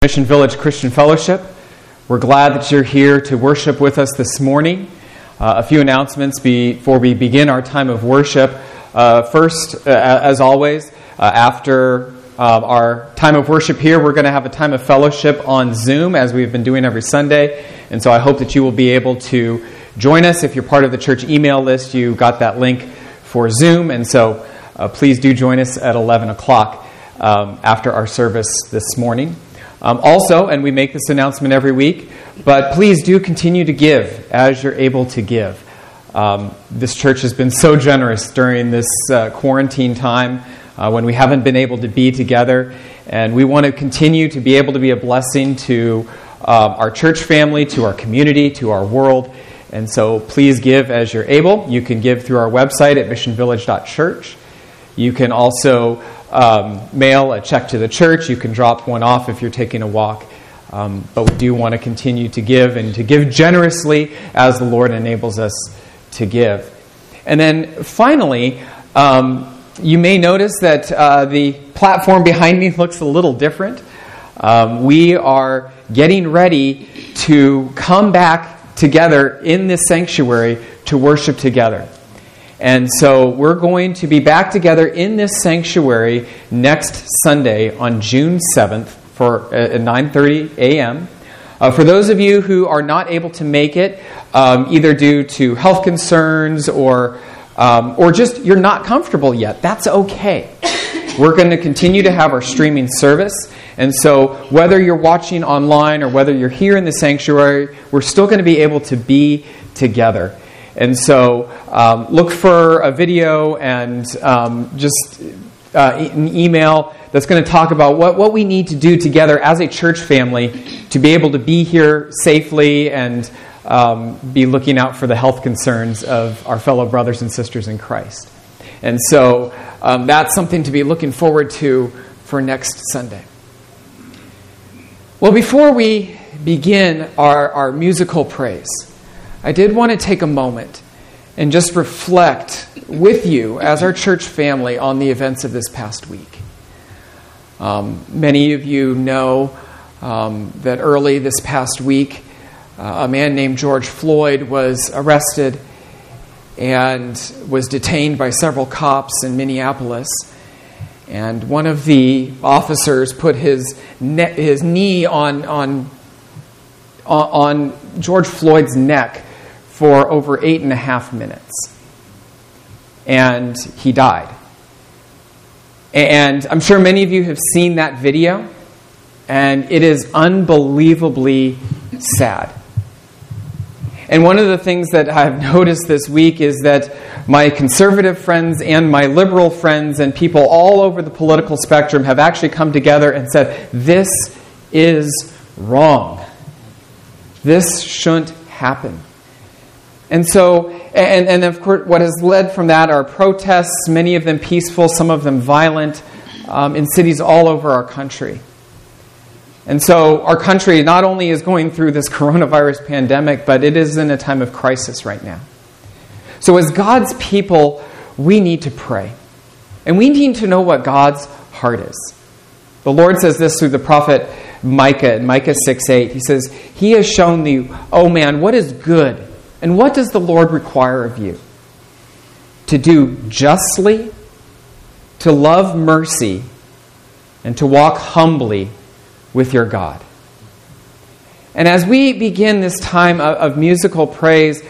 Mission Village Christian Fellowship. We're glad that you're here to worship with us this morning. A few announcements before we begin our time of worship. First, as always, after our time of worship here, we're going to have a time of fellowship on Zoom, as we've been doing every Sunday. And so I hope that you will be able to join us. If you're part of the church email list, you got that link for Zoom. And so please do join us at 11 o'clock after our service this morning. Also, and we make this announcement every week, but please do continue to give as you're able to give. This church has been so generous during this quarantine time when we haven't been able to be together, and we want to continue to be able to be a blessing to our church family, to our community, to our world. And so please give as you're able. You can give through our website at missionvillage.church. You can also mail a check to the church. You can drop one off if you're taking a walk. But we do want to continue to give and to give generously as the Lord enables us to give. And then finally, you may notice that the platform behind me looks a little different. We are getting ready to come back together in this sanctuary to worship together. And so we're going to be back together in this sanctuary next Sunday on June 7th at 9:30 a.m. For those of you who are not able to make it, either due to health concerns or just you're not comfortable yet, that's okay. We're going to continue to have our streaming service. And so whether you're watching online or whether you're here in the sanctuary, we're still going to be able to be together. And so look for a video and just an email that's going to talk about what we need to do together as a church family to be able to be here safely and be looking out for the health concerns of our fellow brothers and sisters in Christ. And so that's something to be looking forward to for next Sunday. Well, before we begin our musical praise, I did want to take a moment and just reflect with you as our church family on the events of this past week. Many of you know that early this past week, a man named George Floyd was arrested and was detained by several cops in Minneapolis. And one of the officers put his knee on George Floyd's neck for over 8.5 minutes. And he died. And I'm sure many of you have seen that video, and it is unbelievably sad. And one of the things that I've noticed this week is that my conservative friends and my liberal friends and people all over the political spectrum have actually come together and said, this is wrong. This shouldn't happen. And so, and of course, what has led from that are protests, many of them peaceful, some of them violent, in cities all over our country. And so our country not only is going through this coronavirus pandemic, but it is in a time of crisis right now. So as God's people, we need to pray. And we need to know what God's heart is. The Lord says this through the prophet Micah, in Micah 6:8. He says, He has shown thee, O man, what is good. And what does the Lord require of you? To do justly, to love mercy, and to walk humbly with your God. And as we begin this time of musical praise,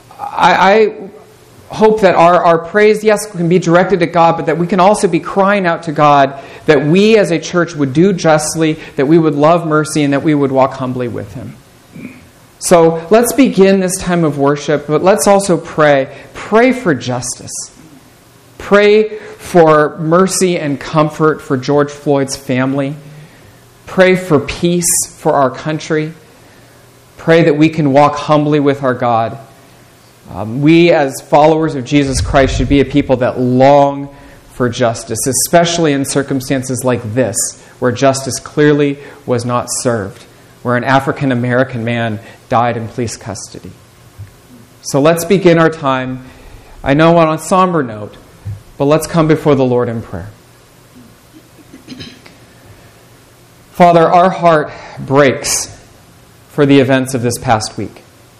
I hope that our praise, yes, can be directed at God, but that we can also be crying out to God that we as a church would do justly, that we would love mercy, and that we would walk humbly with Him. So let's begin this time of worship, but let's also pray. Pray for justice. Pray for mercy and comfort for George Floyd's family. Pray for peace for our country. Pray that we can walk humbly with our God. We as followers of Jesus Christ should be a people that long for justice, especially in circumstances like this, where justice clearly was not served, where an African American man died in police custody. So let's begin our time, I know on a somber note, but let's come before the Lord in prayer. Father, our heart breaks for the events of this past week.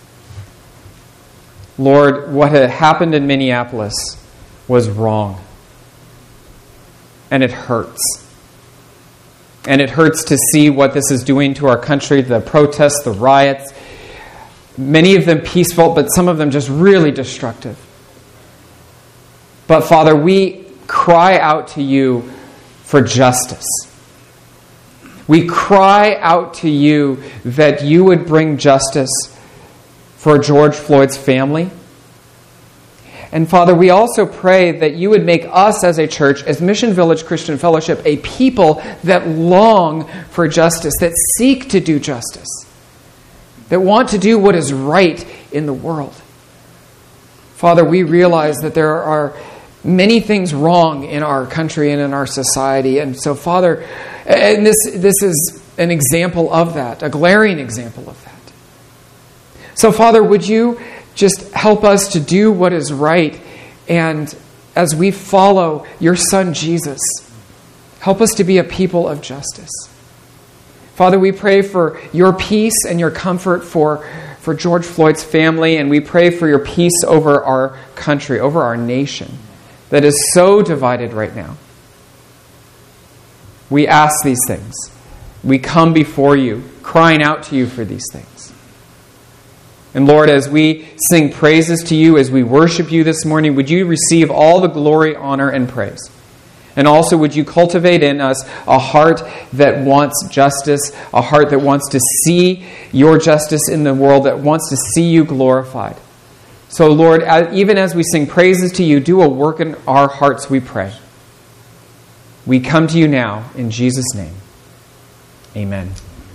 Lord, what had happened in Minneapolis was wrong. And it hurts. And it hurts to see what this is doing to our country, the protests, the riots, many of them peaceful, but some of them just really destructive. But Father, we cry out to you for justice. We cry out to you that you would bring justice for George Floyd's family. And Father, we also pray that you would make us as a church, as Mission Village Christian Fellowship, a people that long for justice, that seek to do justice, that want to do what is right in the world. Father, we realize that there are many things wrong in our country and in our society. And so, Father, and this is an example of that, a glaring example of that. So, Father, would you just help us to do what is right, and as we follow your Son, Jesus, help us to be a people of justice. Father, we pray for your peace and your comfort for George Floyd's family, and we pray for your peace over our country, over our nation, that is so divided right now. We ask these things. We come before you, crying out to you for these things. And Lord, as we sing praises to you, as we worship you this morning, would you receive all the glory, honor, and praise? And also would you cultivate in us a heart that wants justice, a heart that wants to see your justice in the world, that wants to see you glorified. So Lord, even as we sing praises to you, do a work in our hearts, we pray. We come to you now in Jesus' name. Amen.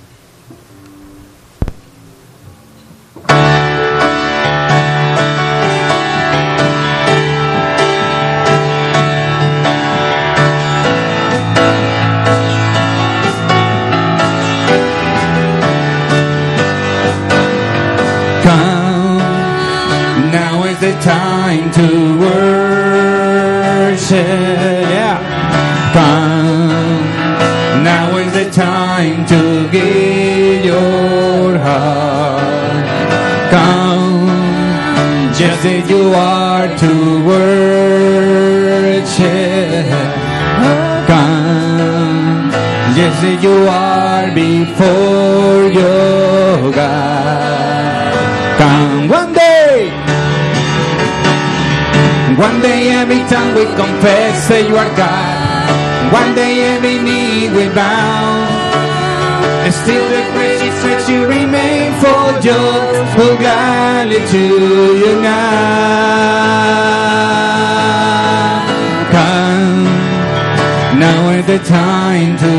The time to worship, yeah. Come, now is the time to give your heart. Come, just as you are to worship. Come, just as you are before your God. Come, one day every tongue will confess that you are God. One day every knee will bow. And still the grace that you remain for just so gladly to you now. Come, now is the time to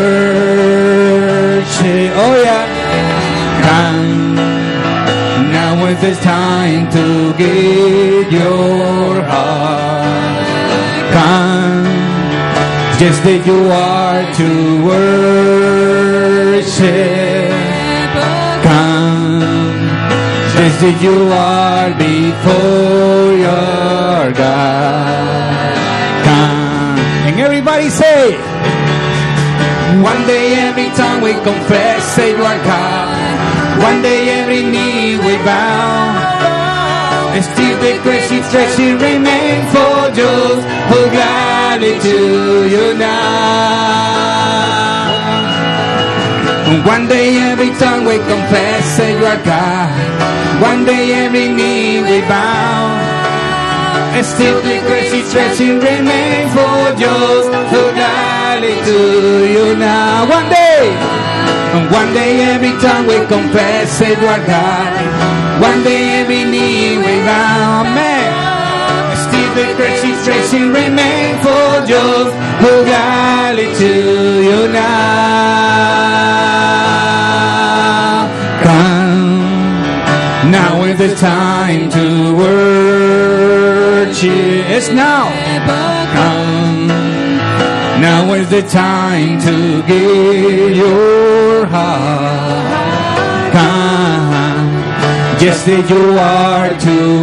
worship. Oh yeah. Come. Now is the time to give your heart. Come, just as you are to worship. Come, just as you are before your God. Come, and everybody say, one day every tongue will confess that you are God. One day every knee will bow, and still the crazy treasure remain for those who gladly to you now. One day every tongue will confess that you are God. One day every knee will bow, and still the crazy treasure remain for those who gladly to you now. One day. And one day every tongue will confess that you are God. One day every knee will bow. Amen. Still the crazy treasure remain for those who gladly to you now. Come, now is the time to worship. It's now. Come. Now is the time to give your heart. Come, just as you are to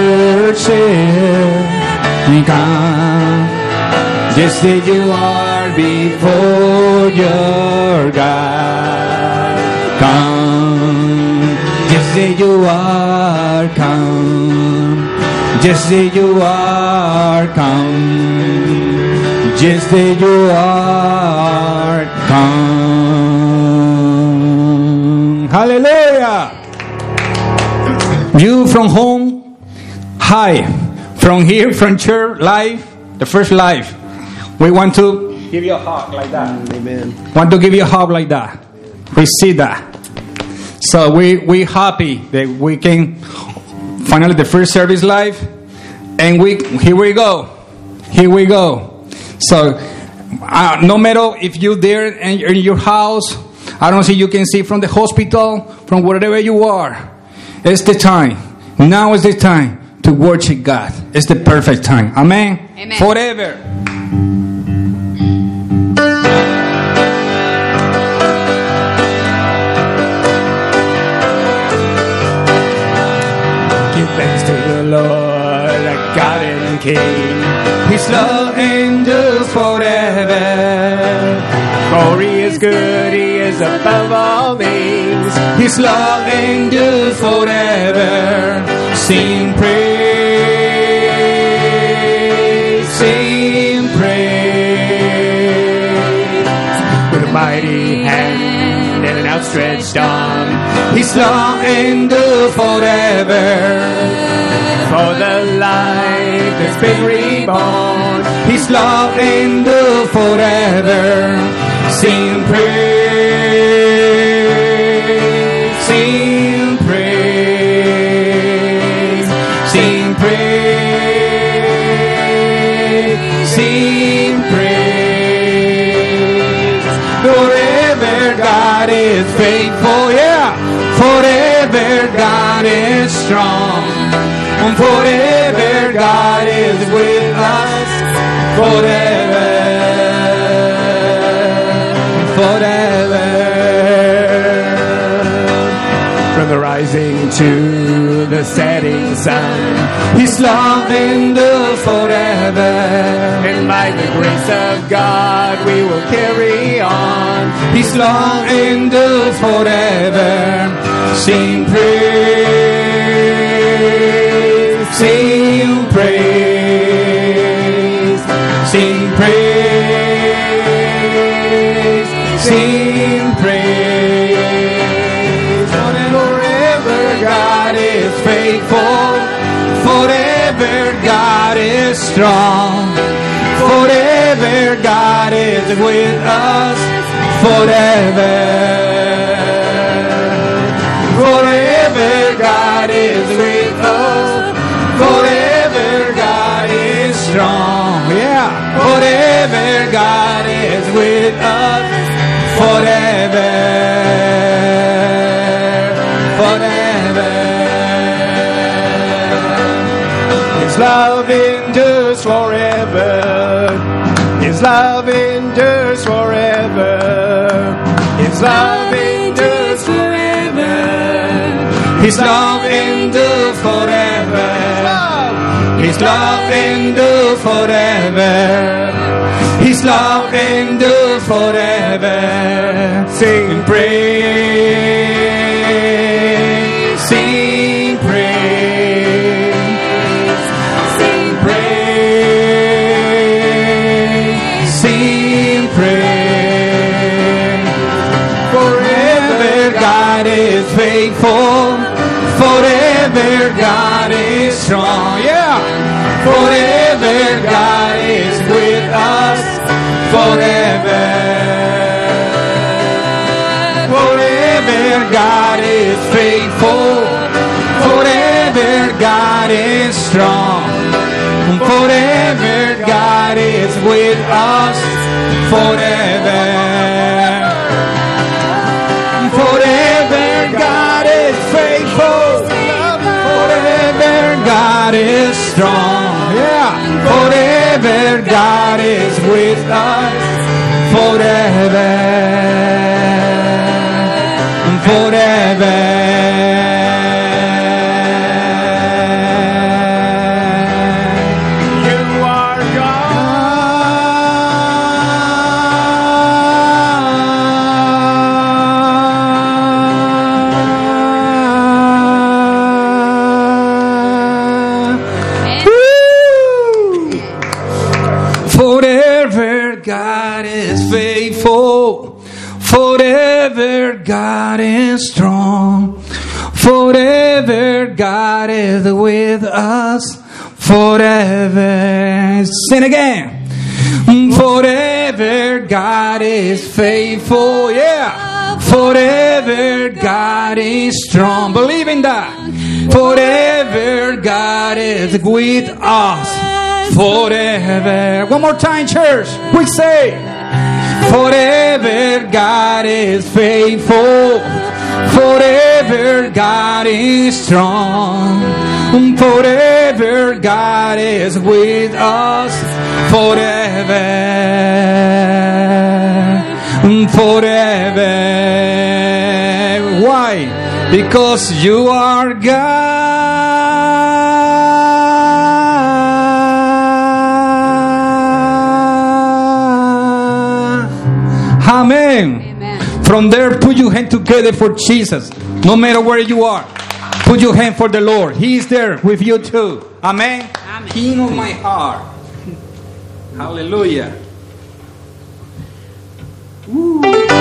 worship. Come, just as you are before your God. Come, just say you are, come. Just say you are, come. Just say you are, come. Hallelujah. You from home, hi. From here, from church, live, the first live. We want to give you a hug like that. Amen. Want to give you a hug like that. Receive that. So we happy that we can finally the first service live, and here we go. So no matter if you're there in your house, I don't see you can see from the hospital, from wherever you are. It's the time. Now is the time to worship God. It's the perfect time. Amen. Amen. Forever. Give thanks to the Lord, our God and King. His love endures forever. For He is good, He is above all names. His love endures forever. Sing praise, sing praise. With a mighty hand and an outstretched arm, His love endures forever. For the life that's been reborn, His love endures forever. Sing praise, sing praise, sing praise, sing praise. Forever God is faithful, yeah. Forever God is strong. And forever God is with us. Forever. From the rising to the setting sun, His love endures forever. And by the grace of God we will carry on. His love endures forever. Sing praise, sing praise, sing praise, sing praise. Forever God is faithful. Forever God is strong. Forever God is with us. Forever. Forever God is with us. Forever God is strong. Yeah. Forever God is with us. Forever. Forever. His love endures forever. His love endures forever. His love endures forever. His love endures forever. His love endures forever. His love endures forever. Sing praise, sing praise, sing praise, sing praise. Forever God is faithful. Forever God is strong. Yeah. Forever God is with us. Forever. Forever God is faithful. Forever God is strong. Forever God is with us. Forever. Forever God is faithful. Forever God is strong. Yeah. Forever God is with us. Forever. Forever. You are God. Forever God is strong. Forever God is with us. Forever. Sing again. Forever God is faithful. Yeah. Forever God is strong. Believe in that. Forever God is with us. Forever. One more time, church. We say, forever God is faithful. Forever God is strong. Forever God is with us. Forever. Forever. Why? Because you are God. Amen. From there, put your hand together for Jesus. No matter where you are, put your hand for the Lord. He is there with you too. Amen. Amen. King of my heart. Hallelujah. Woo.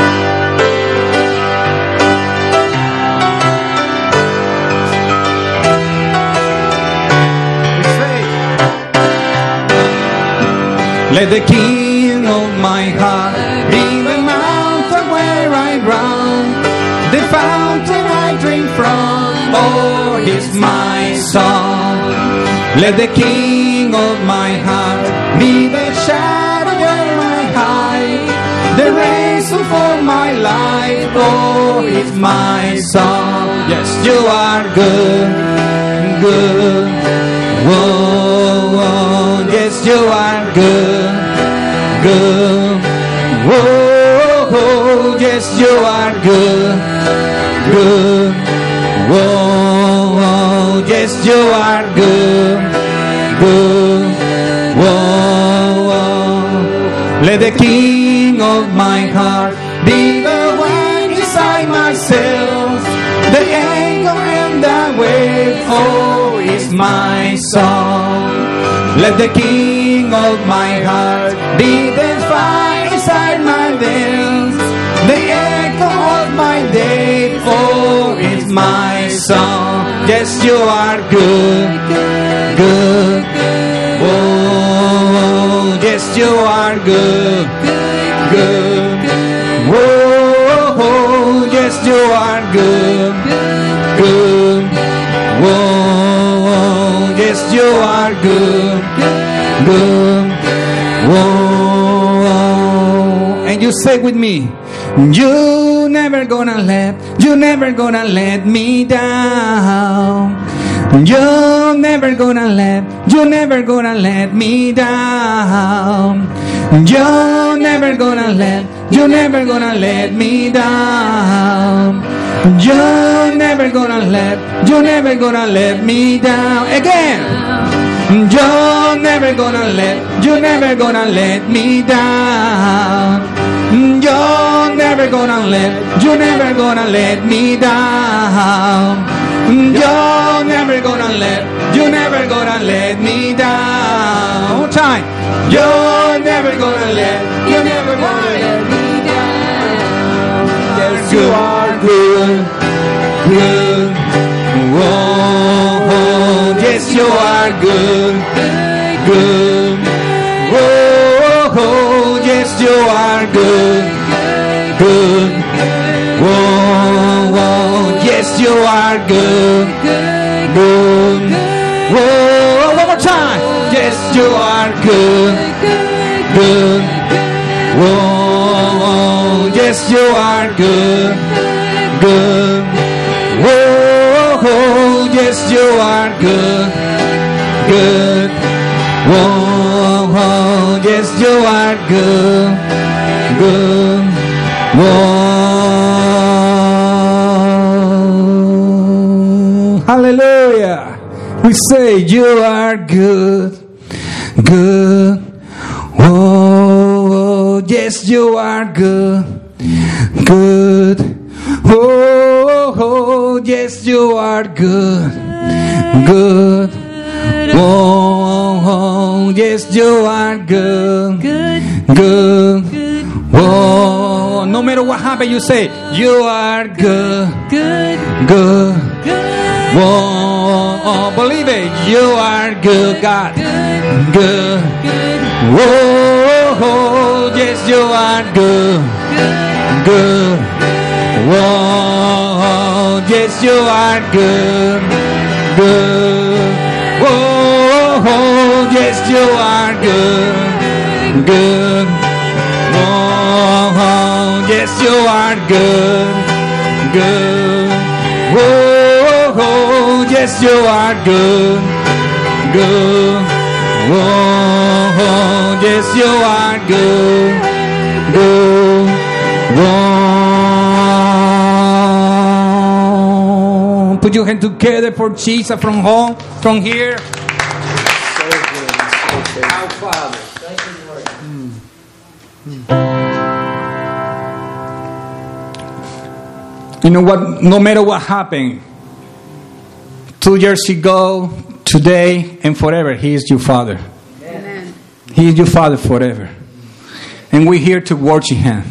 Let the King of my heart be the mountain where I run, the fountain I drink from. Oh, He's my song. Let the King of my heart be the shadow where I hide, the reason for my life. Oh, He's my song. Yes, you are good, good. Whoa, whoa. Yes, you are good, good. Whoa, whoa. Yes, you are good, good. Whoa, whoa. Yes, you are good, good. Whoa, whoa. Let the King of my heart be the one inside myself, the anchor and the wave. Oh, is my song. Let the King of my heart be the fire inside my veins, the echo of my day. Oh, is my song. Yes, you are good, good. Oh, yes, you are good, good. Oh, yes, you are good, good. Oh, yes, you are good, good. Oh, and you say with me, you never gonna let me down. You're never gonna let me down. You're never gonna let me down. You're never gonna let me down. Again. You're never gonna let me down. You're never gonna let me down. You're never gonna let me down. One time. You're never gonna let me down. Yes, you are good, good. Whoa, yes, you are good, good. Whoa, yes, you are good, good. Whoa, yes, you are good, good. Whoa, one more time. Yes, you are good, good. Whoa, yes, you are good, good. Whoa, yes, you are good, good. Whoa, yes, you are good, good. Whoa, hallelujah. We say you are good, good. Whoa, yes, you are good, good. Oh, yes, you are good, good. Oh, yes, you are good, good. Oh, no no matter what happens, you say, you are good, Good, good. good, Whoa, believe it. You are good, God. good, Good. good, Whoa, yes, you are good, good, good. Whoa, yes, you are good, good. Whoa, yes, you are good, good. Whoa, yes, you are good, good. Whoa, yes, you are good, good. Whoa, yes, you are good, good. Whoa. Put your hand together for Jesus from home, from here. Our Father. You know what? No matter what happened, 2 years ago, today, and forever, He is your Father. Amen. He is your Father forever. And we're here to worship Him.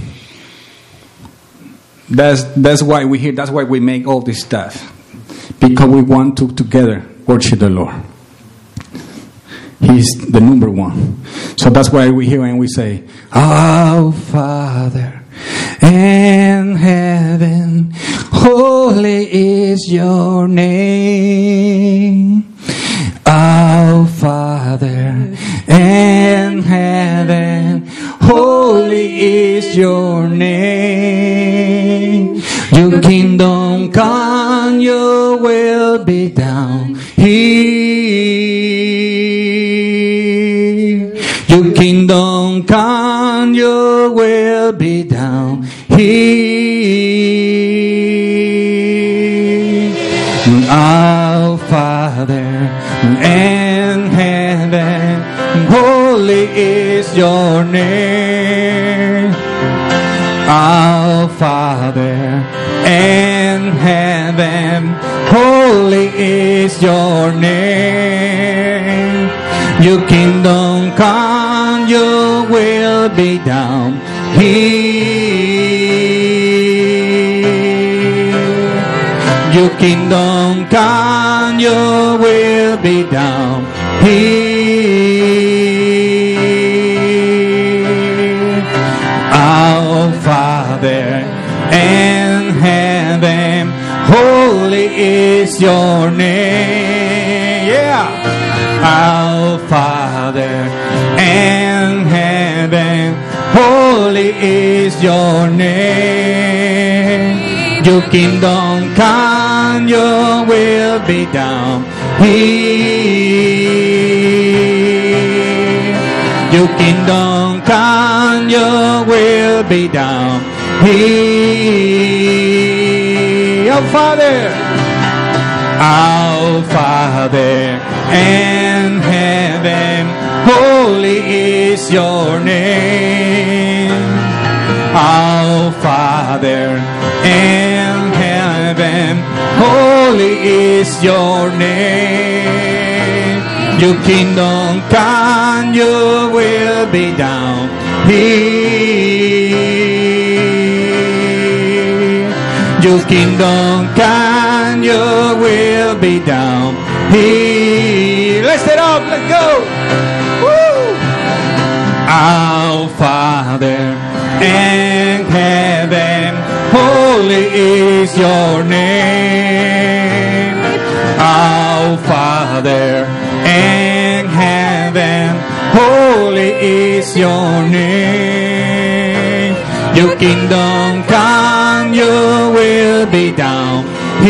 That's why we're here. That's why we make all this stuff. Because we want to together worship the Lord. He's the number one. So that's why we're here and we say, Our Father in heaven, holy is your name. Our Father in heaven, holy is your name. Your kingdom come, your will be done here. Your kingdom come, your will be done here. Our Father in heaven, holy is your name. Our Father in heaven, holy is your name. Your kingdom come, your will be done here. Your kingdom come, your will be done here. Our Father in heaven, holy is your name. Yeah. Our Father in heaven, holy is your name. Your kingdom come, your will be done here. Your kingdom come, your will be done here. Our Father in heaven, holy is your name. Our Father in heaven, holy is your name. Your kingdom come, your will be done here. Your kingdom come, your will be done here. Let's stand up, let's go. Woo! Our Father in heaven, holy is your name. Our Father in heaven, holy is your name. Your kingdom come, your will be done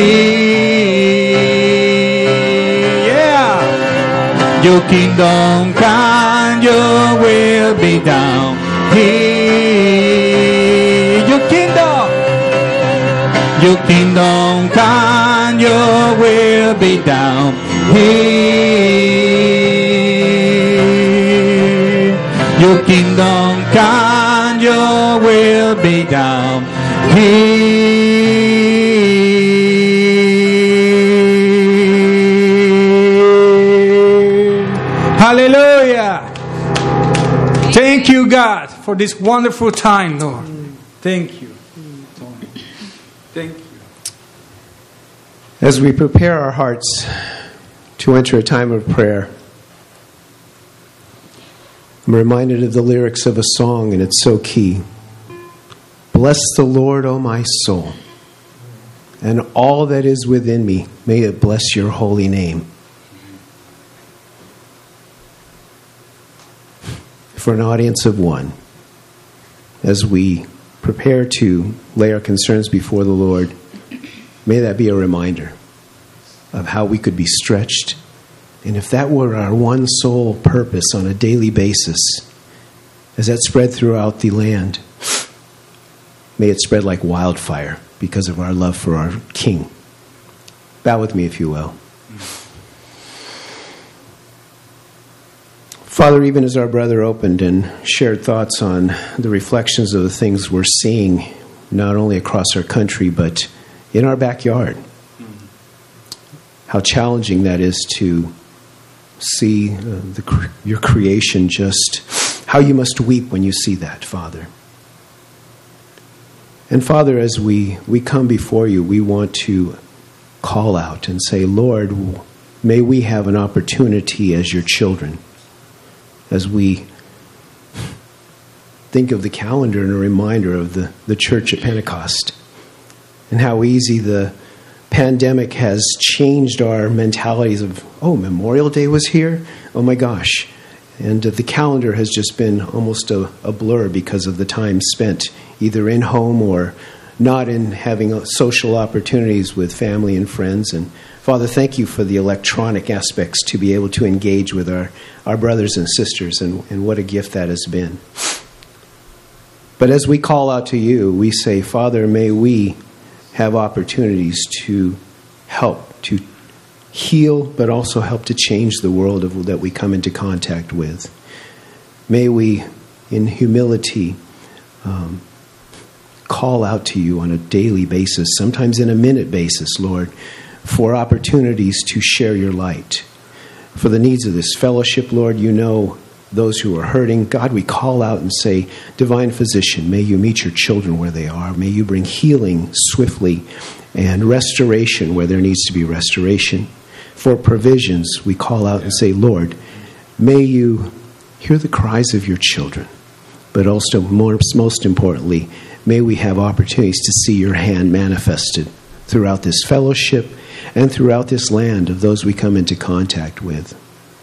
here. Yeah. Your kingdom come, your will be done here. Your kingdom come, your will be done here. Your kingdom come, your will be done here. Hallelujah. Thank you, God, for this wonderful time, Lord. Thank you. Thank you. As we prepare our hearts to enter a time of prayer, I'm reminded of the lyrics of a song, and it's so key. Bless the Lord, O my soul, and all that is within me, may it bless your holy name. For an audience of one, as we prepare to lay our concerns before the Lord, may that be a reminder of how we could be stretched. And if that were our one sole purpose on a daily basis, as that spread throughout the land, may it spread like wildfire because of our love for our King. Bow with me, if you will. Father, even as our brother opened and shared thoughts on the reflections of the things we're seeing, not only across our country, but in our backyard, how challenging that is to see your creation, just how you must weep when you see that, Father. And Father, as we come before you, we want to call out and say, Lord, may we have an opportunity as your children, as we think of the calendar and a reminder of the church at Pentecost, and how easy the pandemic has changed our mentalities of, oh, Memorial Day was here? Oh my gosh. And the calendar has just been almost a blur because of the time spent either in home or not in having social opportunities with family and friends. And Father, thank you for the electronic aspects to be able to engage with our brothers and sisters, and what a gift that has been. But as we call out to you, we say, Father, may we have opportunities to help, to heal, but also help to change the world that we come into contact with. May we, in humility, call out to you on a daily basis, sometimes in a minute basis, Lord, for opportunities to share your light. For the needs of this fellowship, Lord, you know those who are hurting. God, we call out and say, Divine Physician, may you meet your children where they are. May you bring healing swiftly and restoration where there needs to be restoration. For provisions, we call out and say, Lord, may you hear the cries of your children. But also, most importantly, may we have opportunities to see your hand manifested throughout this fellowship and throughout this land of those we come into contact with.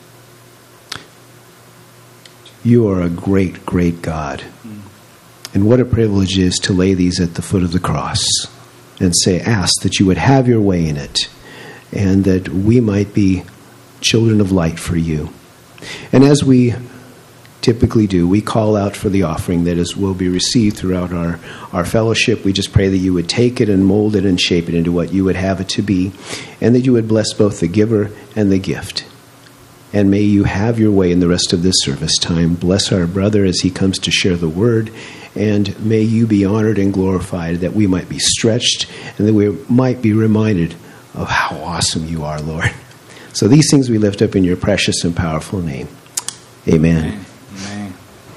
You are a great, great God. And what a privilege it is to lay these at the foot of the cross and say, ask that you would have your way in it, and that we might be children of light for you. And as we typically do, we call out for the offering that will be received throughout our fellowship. We just pray that you would take it and mold it and shape it into what you would have it to be, and that you would bless both the giver and the gift. And may you have your way in the rest of this service time. Bless our brother as he comes to share the word, and may you be honored and glorified, that we might be stretched and that we might be reminded of how awesome you are, Lord. So these things we lift up in your precious and powerful name. Amen. Amen. Amen.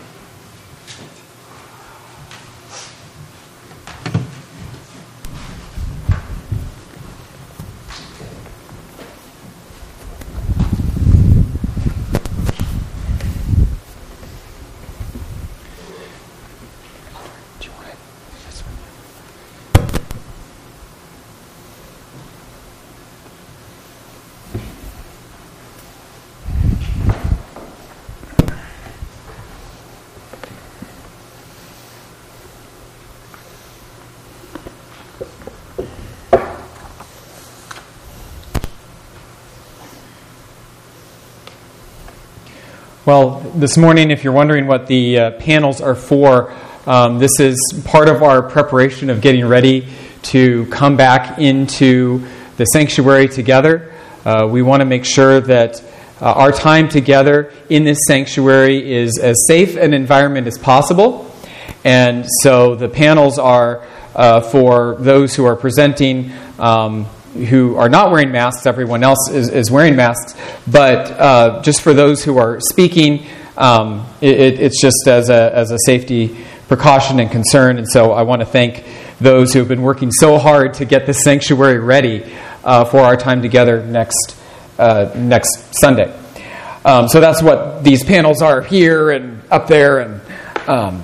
Well, this morning, if you're wondering what the panels are for, this is part of our preparation of getting ready to come back into the sanctuary together. We want to make sure that our time together in this sanctuary is as safe an environment as possible. And so the panels are for those who are presenting who are not wearing masks. Everyone else is wearing masks. But just for those who are speaking, it's just as a safety precaution and concern. And so I want to thank those who have been working so hard to get this sanctuary ready for our time together next Sunday. So that's what these panels are here and up there. And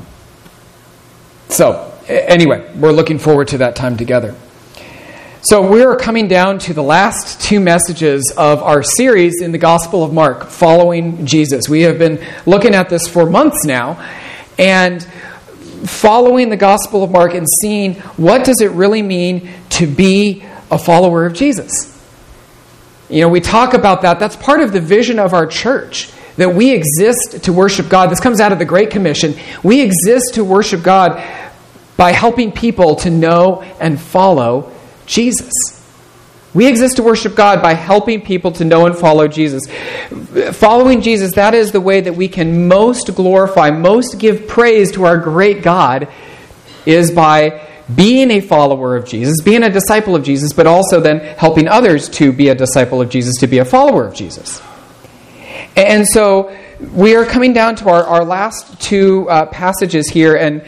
so anyway, we're looking forward to that time together. So we're coming down to the last two messages of our series in the Gospel of Mark, Following Jesus. We have been looking at this for months now, and following the Gospel of Mark and seeing what does it really mean to be a follower of Jesus. You know, we talk about that. That's part of the vision of our church, that we exist to worship God. This comes out of the Great Commission. We exist to worship God by helping people to know and follow Jesus. We exist to worship God by helping people to know and follow Jesus. Following Jesus, that is the way that we can most glorify, most give praise to our great God, is by being a follower of Jesus, being a disciple of Jesus, but also then helping others to be a disciple of Jesus, to be a follower of Jesus. And so we are coming down to our last two passages here, and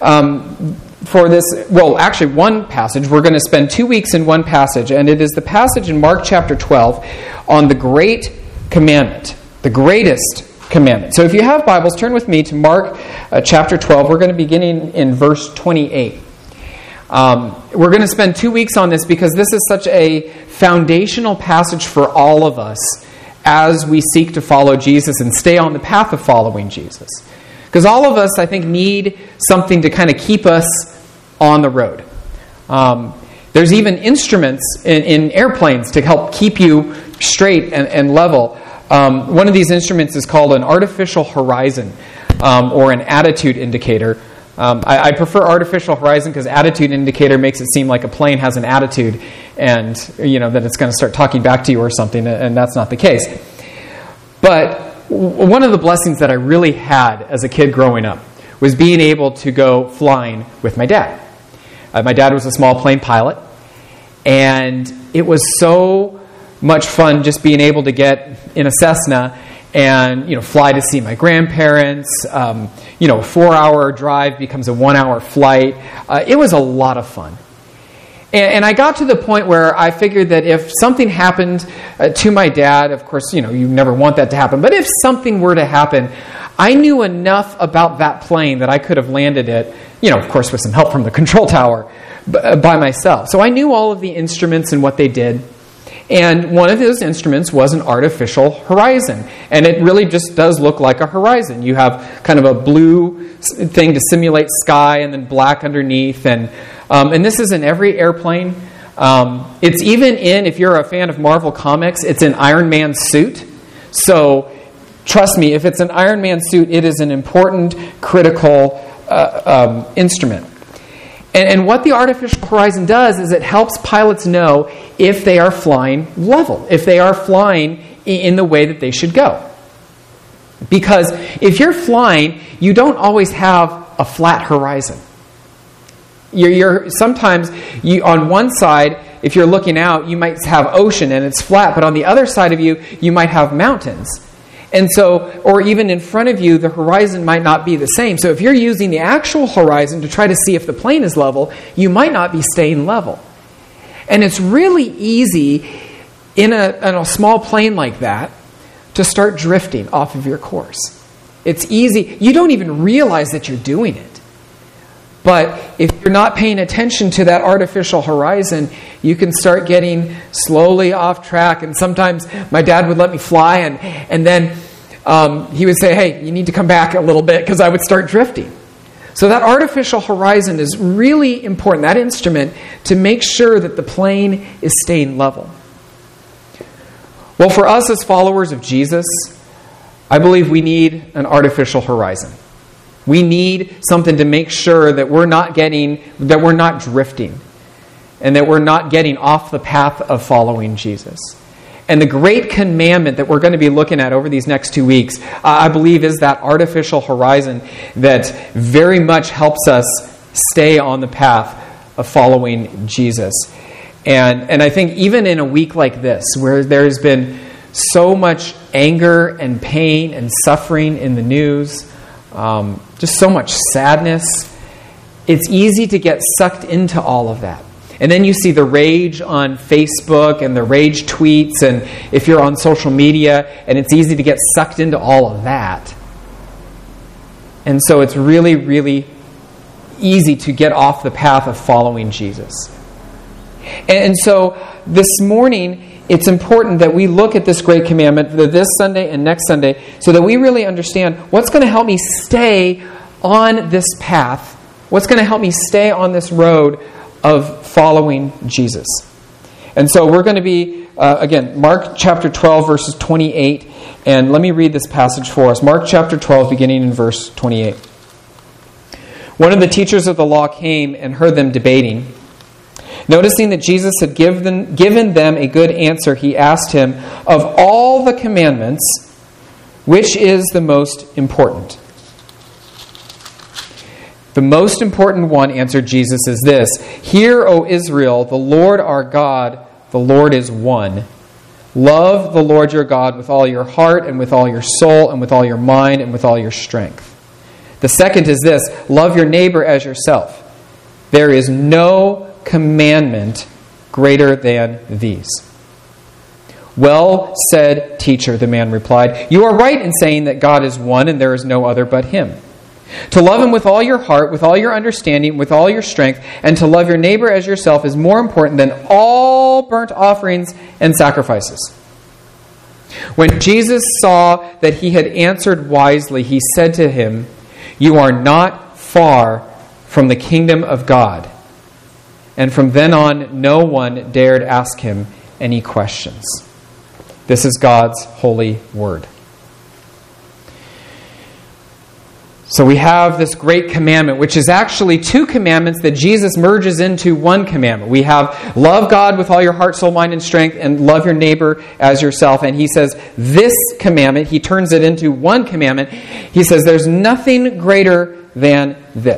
for this, well, actually one passage. We're going to spend 2 weeks in one passage, and it is the passage in Mark chapter 12 on the Great Commandment, the greatest commandment. So if you have Bibles, turn with me to Mark chapter 12. We're going to be beginning in verse 28. We're going to spend 2 weeks on this because this is such a foundational passage for all of us as we seek to follow Jesus and stay on the path of following Jesus. Because all of us, I think, need something to kind of keep us on the road. There's even instruments in airplanes to help keep you straight and level. One of these instruments is called an artificial horizon, or an attitude indicator. I prefer artificial horizon because attitude indicator makes it seem like a plane has an attitude and that it's going to start talking back to you or something, and that's not the case. But one of the blessings that I really had as a kid growing up was being able to go flying with my dad. My dad was a small plane pilot, and it was so much fun just being able to get in a Cessna and fly to see my grandparents. A 4-hour drive becomes a 1-hour flight. It was a lot of fun. And I got to the point where I figured that if something happened to my dad, of course, you never want that to happen, but if something were to happen, I knew enough about that plane that I could have landed it, of course with some help from the control tower, by myself. So I knew all of the instruments and what they did. And one of those instruments was an artificial horizon. And it really just does look like a horizon. You have kind of a blue thing to simulate sky and then black underneath. And this is in every airplane. It's even in, if you're a fan of Marvel Comics, it's an Iron Man suit. So trust me, if it's an Iron Man suit, it is an important, critical instrument. And what the artificial horizon does is it helps pilots know if they are flying level, if they are flying in the way that they should go. Because if you're flying, you don't always have a flat horizon. Sometimes on one side, if you're looking out, you might have ocean and it's flat, but on the other side of you, you might have mountains. And so, or even in front of you, the horizon might not be the same. So if you're using the actual horizon to try to see if the plane is level, you might not be staying level. And it's really easy in a small plane like that to start drifting off of your course. It's easy. You don't even realize that you're doing it. But if you're not paying attention to that artificial horizon, you can start getting slowly off track. And sometimes my dad would let me fly, and then he would say, hey, you need to come back a little bit, because I would start drifting. So that artificial horizon is really important, that instrument, to make sure that the plane is staying level. Well, for us as followers of Jesus, I believe we need an artificial horizon. We need something to make sure that we're not drifting, and that we're not getting off the path of following Jesus. And the great commandment that we're going to be looking at over these next 2 weeks, I believe, is that artificial horizon that very much helps us stay on the path of following Jesus. And I think even in a week like this, where there's been so much anger and pain and suffering in the news, just so much sadness, it's easy to get sucked into all of that. And then you see the rage on Facebook and the rage tweets, and if you're on social media, and it's easy to get sucked into all of that. And so it's really, really easy to get off the path of following Jesus. And so this morning, it's important that we look at this great commandment this Sunday and next Sunday so that we really understand what's going to help me stay on this path, what's going to help me stay on this road of following Jesus. And so we're going to be, again, Mark chapter 12, verses 28. And let me read this passage for us. Mark chapter 12, beginning in verse 28. One of the teachers of the law came and heard them debating. Noticing that Jesus had given them a good answer, he asked him, "Of all the commandments, which is the most important?" "The most important one," answered Jesus, "is this: Hear, O Israel, the Lord our God, the Lord is one. Love the Lord your God with all your heart and with all your soul and with all your mind and with all your strength. The second is this: love your neighbor as yourself. There is no commandment greater than these." "Well said, teacher," the man replied. "You are right in saying that God is one and there is no other but Him. To love Him with all your heart, with all your understanding, with all your strength, and to love your neighbor as yourself is more important than all burnt offerings and sacrifices." When Jesus saw that he had answered wisely, he said to him, "You are not far from the kingdom of God." And from then on, no one dared ask him any questions. This is God's holy word. So we have this great commandment, which is actually two commandments that Jesus merges into one commandment. We have love God with all your heart, soul, mind, and strength, and love your neighbor as yourself. And he says this commandment, he turns it into one commandment. He says there's nothing greater than this.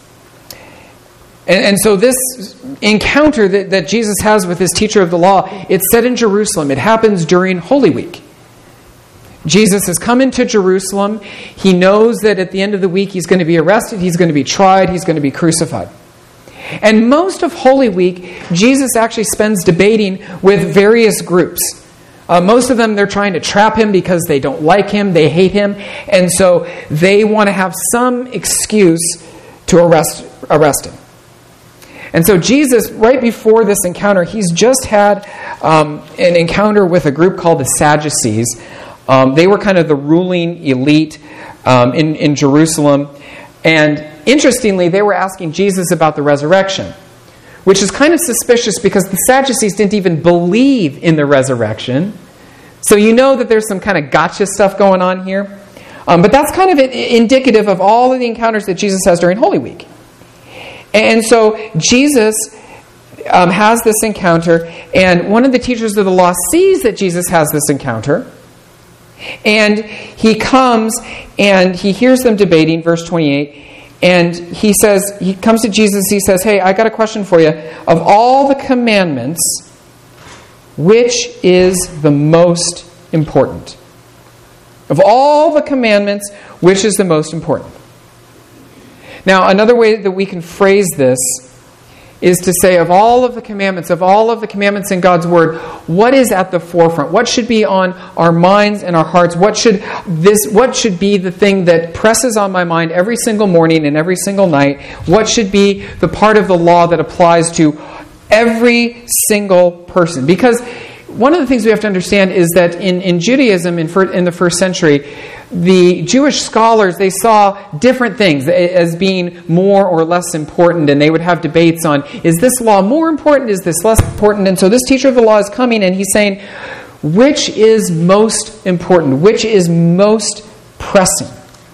And so this encounter that Jesus has with this teacher of the law, it's set in Jerusalem. It happens during Holy Week. Jesus has come into Jerusalem. He knows that at the end of the week he's going to be arrested, he's going to be tried, he's going to be crucified. And most of Holy Week, Jesus actually spends debating with various groups. Most of them, they're trying to trap him because they don't like him, they hate him, and so they want to have some excuse to arrest him. And so Jesus, right before this encounter, he's just had an encounter with a group called the Sadducees. They were kind of the ruling elite in Jerusalem. And interestingly, they were asking Jesus about the resurrection, which is kind of suspicious because the Sadducees didn't even believe in the resurrection. So you know that there's some kind of gotcha stuff going on here. But that's kind of indicative of all of the encounters that Jesus has during Holy Week. And so Jesus has this encounter, and one of the teachers of the law sees that Jesus has this encounter, and he comes and he hears them debating, verse 28, and he comes to Jesus, he says, "Hey, I got a question for you. Of all the commandments, which is the most important?" Of all the commandments, which is the most important? Now, another way that we can phrase this is to say, of all of the commandments in God's Word, what is at the forefront? What should be on our minds and our hearts? What should be the thing that presses on my mind every single morning and every single night? What should be the part of the law that applies to every single person? Because one of the things we have to understand is that in Judaism in the first century, the Jewish scholars, they saw different things as being more or less important, and they would have debates on, is this law more important, is this less important? And so this teacher of the law is coming and he's saying, which is most important? Which is most pressing?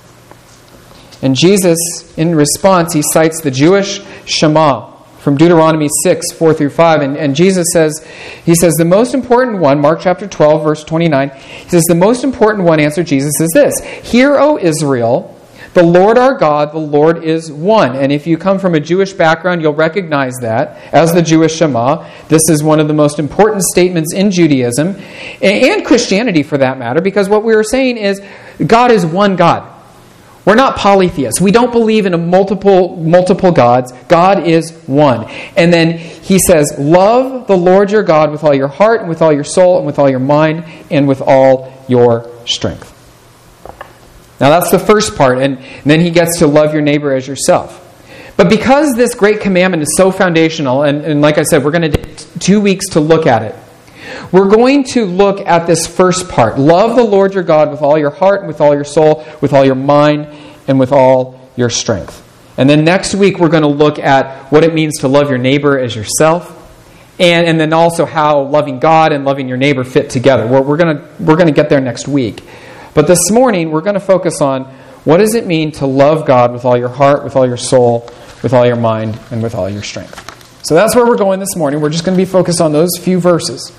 And Jesus, in response, he cites the Jewish Shema from Deuteronomy 6, 4 through 5. And Jesus says, the most important one, Mark chapter 12, verse 29, he says, the most important one, answered Jesus, is this: Hear, O Israel, the Lord our God, the Lord is one. And if you come from a Jewish background, you'll recognize that as the Jewish Shema. This is one of the most important statements in Judaism, and Christianity for that matter, because what we are saying is God is one God. We're not polytheists. We don't believe in a multiple gods. God is one. And then he says, love the Lord your God with all your heart and with all your soul and with all your mind and with all your strength. Now that's the first part. And then he gets to love your neighbor as yourself. But because this great commandment is so foundational, and like I said, we're going to take 2 weeks to look at it. We're going to look at this first part. Love the Lord your God with all your heart and with all your soul, with all your mind, and with all your strength. And then next week we're going to look at what it means to love your neighbor as yourself, and then also how loving God and loving your neighbor fit together. We're going to get there next week. But this morning we're going to focus on what does it mean to love God with all your heart, with all your soul, with all your mind, and with all your strength. So that's where we're going this morning. We're just going to be focused on those few verses.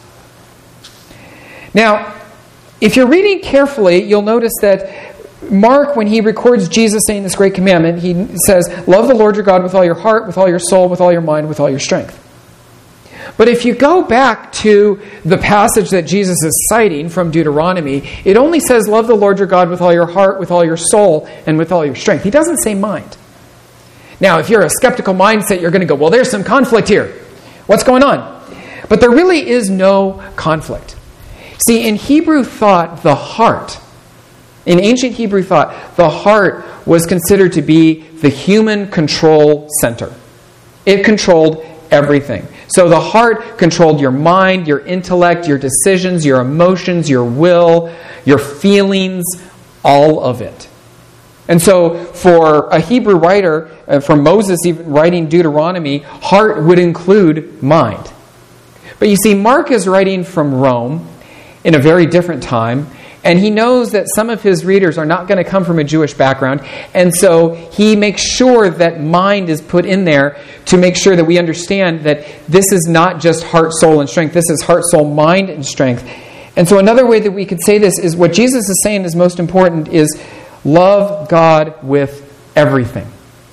Now, if you're reading carefully, you'll notice that Mark, when he records Jesus saying this great commandment, he says, love the Lord your God with all your heart, with all your soul, with all your mind, with all your strength. But if you go back to the passage that Jesus is citing from Deuteronomy, it only says, love the Lord your God with all your heart, with all your soul, and with all your strength. He doesn't say mind. Now, if you're a skeptical mindset, you're going to go, well, there's some conflict here. What's going on? But there really is no conflict. See, in Hebrew thought, the heart, in ancient Hebrew thought, the heart was considered to be the human control center. It controlled everything. So the heart controlled your mind, your intellect, your decisions, your emotions, your will, your feelings, all of it. And so for a Hebrew writer, for Moses even writing Deuteronomy, heart would include mind. But you see, Mark is writing from Rome in a very different time, and he knows that some of his readers are not going to come from a Jewish background, and so he makes sure that mind is put in there to make sure that we understand that this is not just heart, soul, and strength. This is heart, soul, mind, and strength. And so another way that we could say this is what Jesus is saying is most important is love God with everything.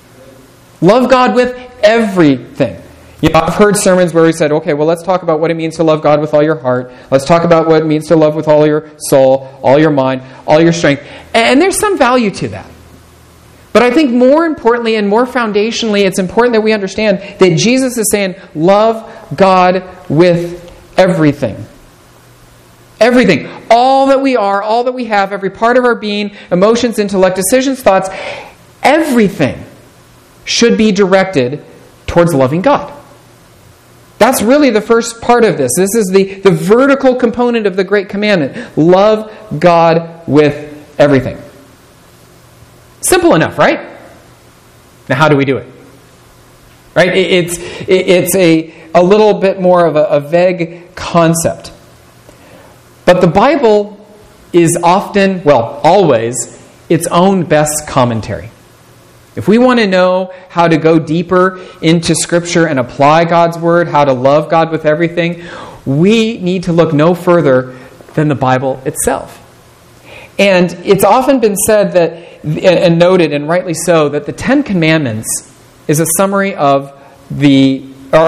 Love God with everything. You know, I've heard sermons where he said, okay, well, let's talk about what it means to love God with all your heart. Let's talk about what it means to love with all your soul, all your mind, all your strength. And there's some value to that. But I think more importantly and more foundationally, it's important that we understand that Jesus is saying, love God with everything. Everything. All that we are, all that we have, every part of our being, emotions, intellect, decisions, thoughts, everything should be directed towards loving God. That's really the first part of this. This is the vertical component of the Great Commandment. Love God with everything. Simple enough, right? Now, how do we do it? Right? It's a little bit more of a vague concept. But the Bible is often, well, always, its own best commentary. If we want to know how to go deeper into Scripture and apply God's Word, how to love God with everything, we need to look no further than the Bible itself. And it's often been said that, and noted, and rightly so, that the Ten Commandments is a summary of the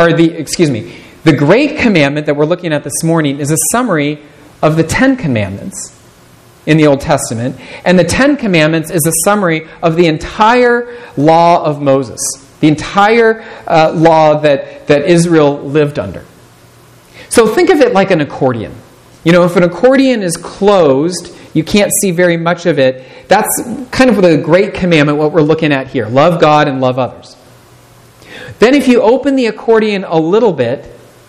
Great Commandment that we're looking at this morning is a summary of the Ten Commandments in the Old Testament, and the Ten Commandments is a summary of the entire law of Moses, the entire law that Israel lived under. So think of it like an accordion. You know, if an accordion is closed, you can't see very much of it. That's kind of the Great Commandment, what we're looking at here. Love God and love others. Then if you open the accordion a little bit,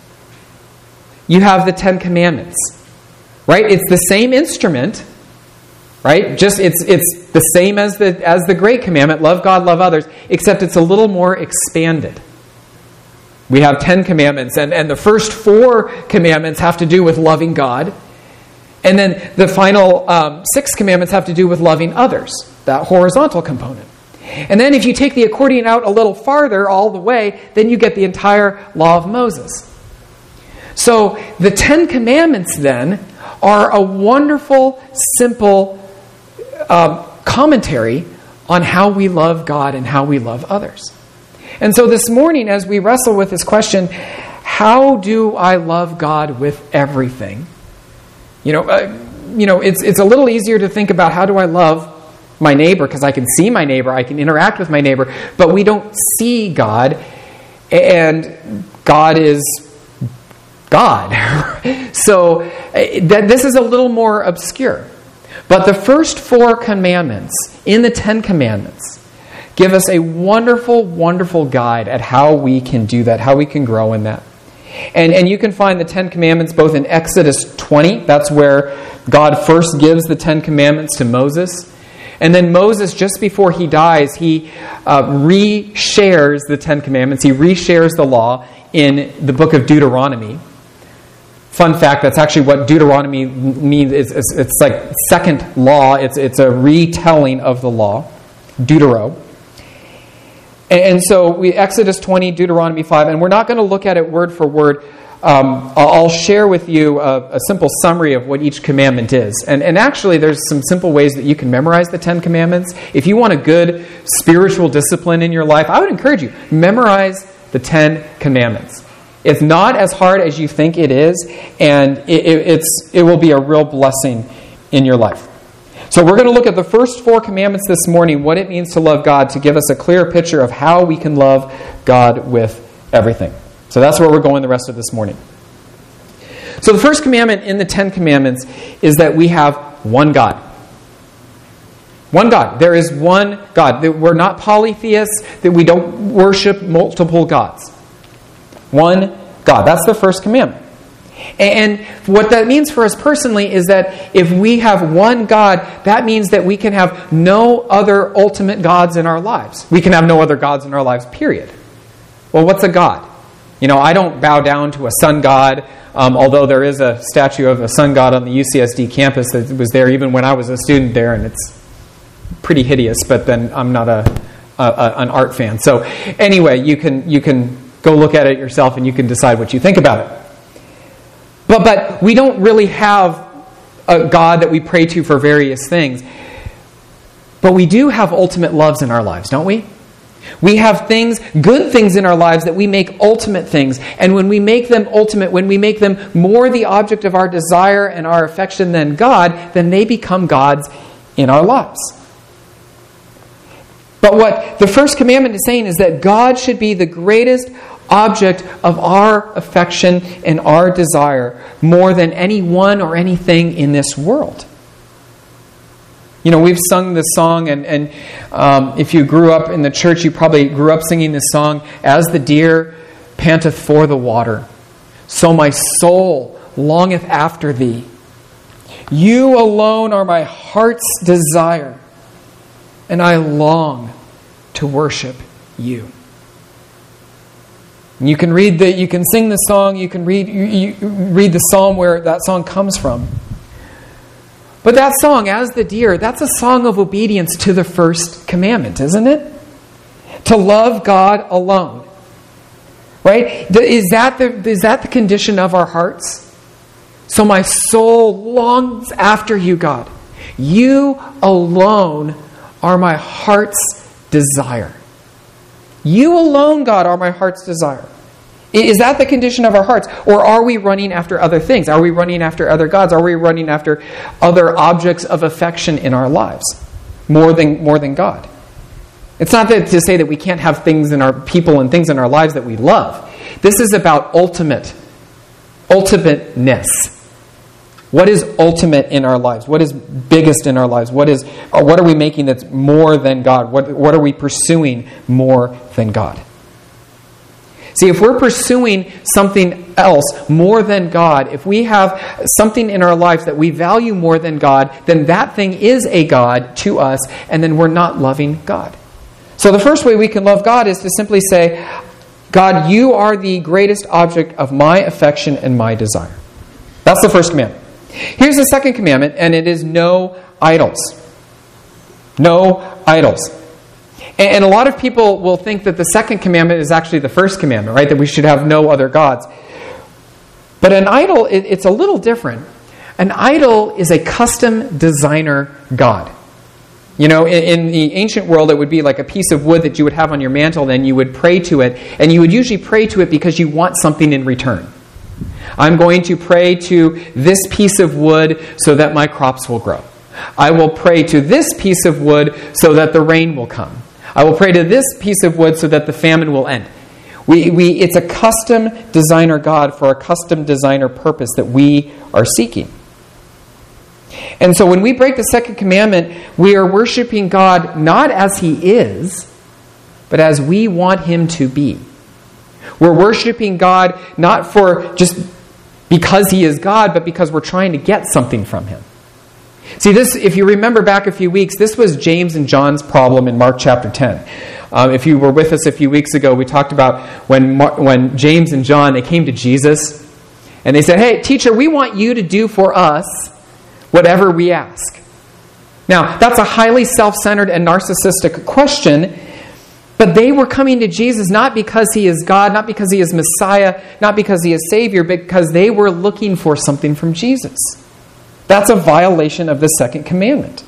you have the Ten Commandments. Right? It's the same instrument, right? Just it's the same as the Great Commandment, love God, love others, except it's a little more expanded. We have 10 commandments, and the first 4 commandments have to do with loving God. And then the final 6 commandments have to do with loving others, that horizontal component. And then if you take the accordion out a little farther, all the way, then you get the entire law of Moses. So the 10 commandments then are a wonderful, simple commentary on how we love God and how we love others. And so this morning, as we wrestle with this question, how do I love God with everything? It's a little easier to think about how do I love my neighbor because I can see my neighbor, I can interact with my neighbor, but we don't see God, and God is God. So this is a little more obscure. But the first 4 commandments in the 10 Commandments give us a wonderful, wonderful guide at how we can do that, how we can grow in that. And you can find the 10 Commandments both in Exodus 20, that's where God first gives the 10 Commandments to Moses. And then Moses, just before he dies, he reshares the 10 Commandments. He reshares the law in the book of Deuteronomy. Fun fact, that's actually what Deuteronomy means. It's like second law. It's a retelling of the law, Deutero. And so Exodus 20, Deuteronomy 5, and we're not going to look at it word for word. I'll share with you a simple summary of what each commandment is. And actually, there's some simple ways that you can memorize the 10 Commandments. If you want a good spiritual discipline in your life, I would encourage you, memorize the 10 Commandments. It's not as hard as you think it is, and it will be a real blessing in your life. So we're going to look at the first 4 commandments this morning, what it means to love God, to give us a clear picture of how we can love God with everything. So that's where we're going the rest of this morning. So the first commandment in the 10 Commandments is that we have one God. One God. There is one God. That we're not polytheists, that we don't worship multiple gods. One God. That's the first commandment. And what that means for us personally is that if we have one God, that means that we can have no other ultimate gods in our lives. We can have no other gods in our lives, period. Well, what's a god? You know, I don't bow down to a sun god, although there is a statue of a sun god on the UCSD campus that was there even when I was a student there, and it's pretty hideous, but then I'm not an art fan. So anyway, you can go look at it yourself and you can decide what you think about it. But we don't really have a God that we pray to for various things. But we do have ultimate loves in our lives, don't we? We have things, good things in our lives that we make ultimate things. And when we make them ultimate, when we make them more the object of our desire and our affection than God, then they become gods in our lives. But what the first commandment is saying is that God should be the greatest object of our affection and our desire more than anyone or anything in this world. You know, we've sung this song, and if you grew up in the church, you probably grew up singing this song, "As the deer panteth for the water, so my soul longeth after thee. You alone are my heart's desire, and I long to worship you." You can sing the song, you can read the psalm where that song comes from. But that song, "As the Deer," that's a song of obedience to the first commandment, isn't it? To love God alone. Right? Is that the condition of our hearts? So my soul longs after you, God. You alone are my heart's desire. You alone, God, are my heart's desire. Is that the condition of our hearts? Or are we running after other things? Are we running after other gods? Are we running after other objects of affection in our lives more than God? It's not to say that we can't have things in our people and things in our lives that we love. This is about ultimateness. What is ultimate in our lives? What is biggest in our lives? What are we making that's more than God? What are we pursuing more than God? See, if we're pursuing something else more than God, if we have something in our lives that we value more than God, then that thing is a God to us, and then we're not loving God. So the first way we can love God is to simply say, God, you are the greatest object of my affection and my desire. That's the first commandment. Here's the second commandment, and it is no idols. No idols. And a lot of people will think that the second commandment is actually the first commandment, right? That we should have no other gods. But an idol, it's a little different. An idol is a custom designer god. You know, in the ancient world, it would be like a piece of wood that you would have on your mantle, and you would pray to it. And you would usually pray to it because you want something in return. I'm going to pray to this piece of wood so that my crops will grow. I will pray to this piece of wood so that the rain will come. I will pray to this piece of wood so that the famine will end. It's a custom designer God for a custom designer purpose that we are seeking. And so when we break the second commandment, we are worshiping God not as He is, but as we want Him to be. We're worshiping God not for just because He is God, but because we're trying to get something from Him. See, this, if you remember back a few weeks, this was James and John's problem in Mark chapter 10. If you were with us a few weeks ago, we talked about when James and John, they came to Jesus, and they said, "Hey, teacher, we want you to do for us whatever we ask." Now, that's a highly self-centered and narcissistic question, but they were coming to Jesus not because He is God, not because He is Messiah, not because He is Savior, but because they were looking for something from Jesus. That's a violation of the second commandment.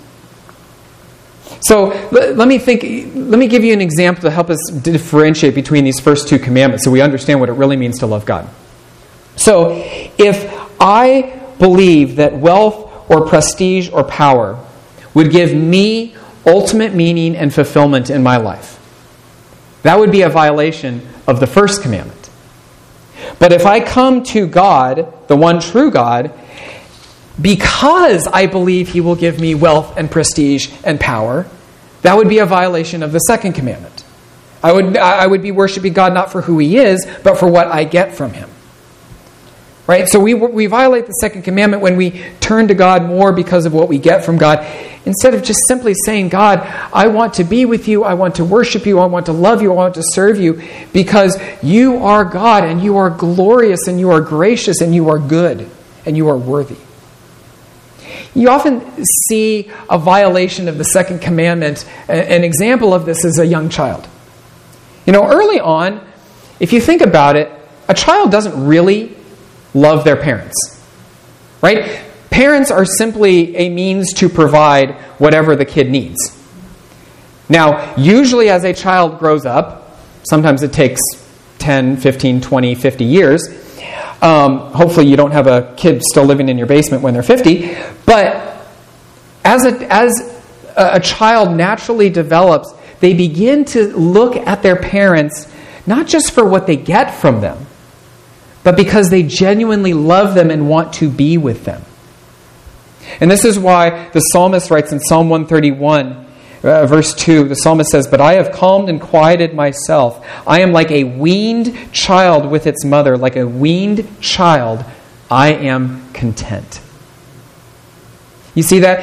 So let me give you an example to help us differentiate between these first two commandments so we understand what it really means to love God. So if I believe that wealth or prestige or power would give me ultimate meaning and fulfillment in my life, that would be a violation of the first commandment. But if I come to God, the one true God, because I believe He will give me wealth and prestige and power, that would be a violation of the second commandment. I would be worshiping God not for who He is, but for what I get from Him. Right? So we violate the second commandment when we turn to God more because of what we get from God, instead of just simply saying, "God, I want to be with You, I want to worship You, I want to love You, I want to serve You, because You are God, and You are glorious, and You are gracious, and You are good, and You are worthy." You often see a violation of the second commandment. An example of this is a young child. Early on, if you think about it, a child doesn't really love their parents, right? Parents are simply a means to provide whatever the kid needs. Now, usually as a child grows up, sometimes it takes 10, 15, 20, 50 years. Hopefully you don't have a kid still living in your basement when they're 50. But as a child naturally develops, they begin to look at their parents not just for what they get from them, but because they genuinely love them and want to be with them. And this is why the psalmist writes in Psalm 131, verse 2, the psalmist says, "But I have calmed and quieted myself. I am like a weaned child with its mother. Like a weaned child, I am content." You see that?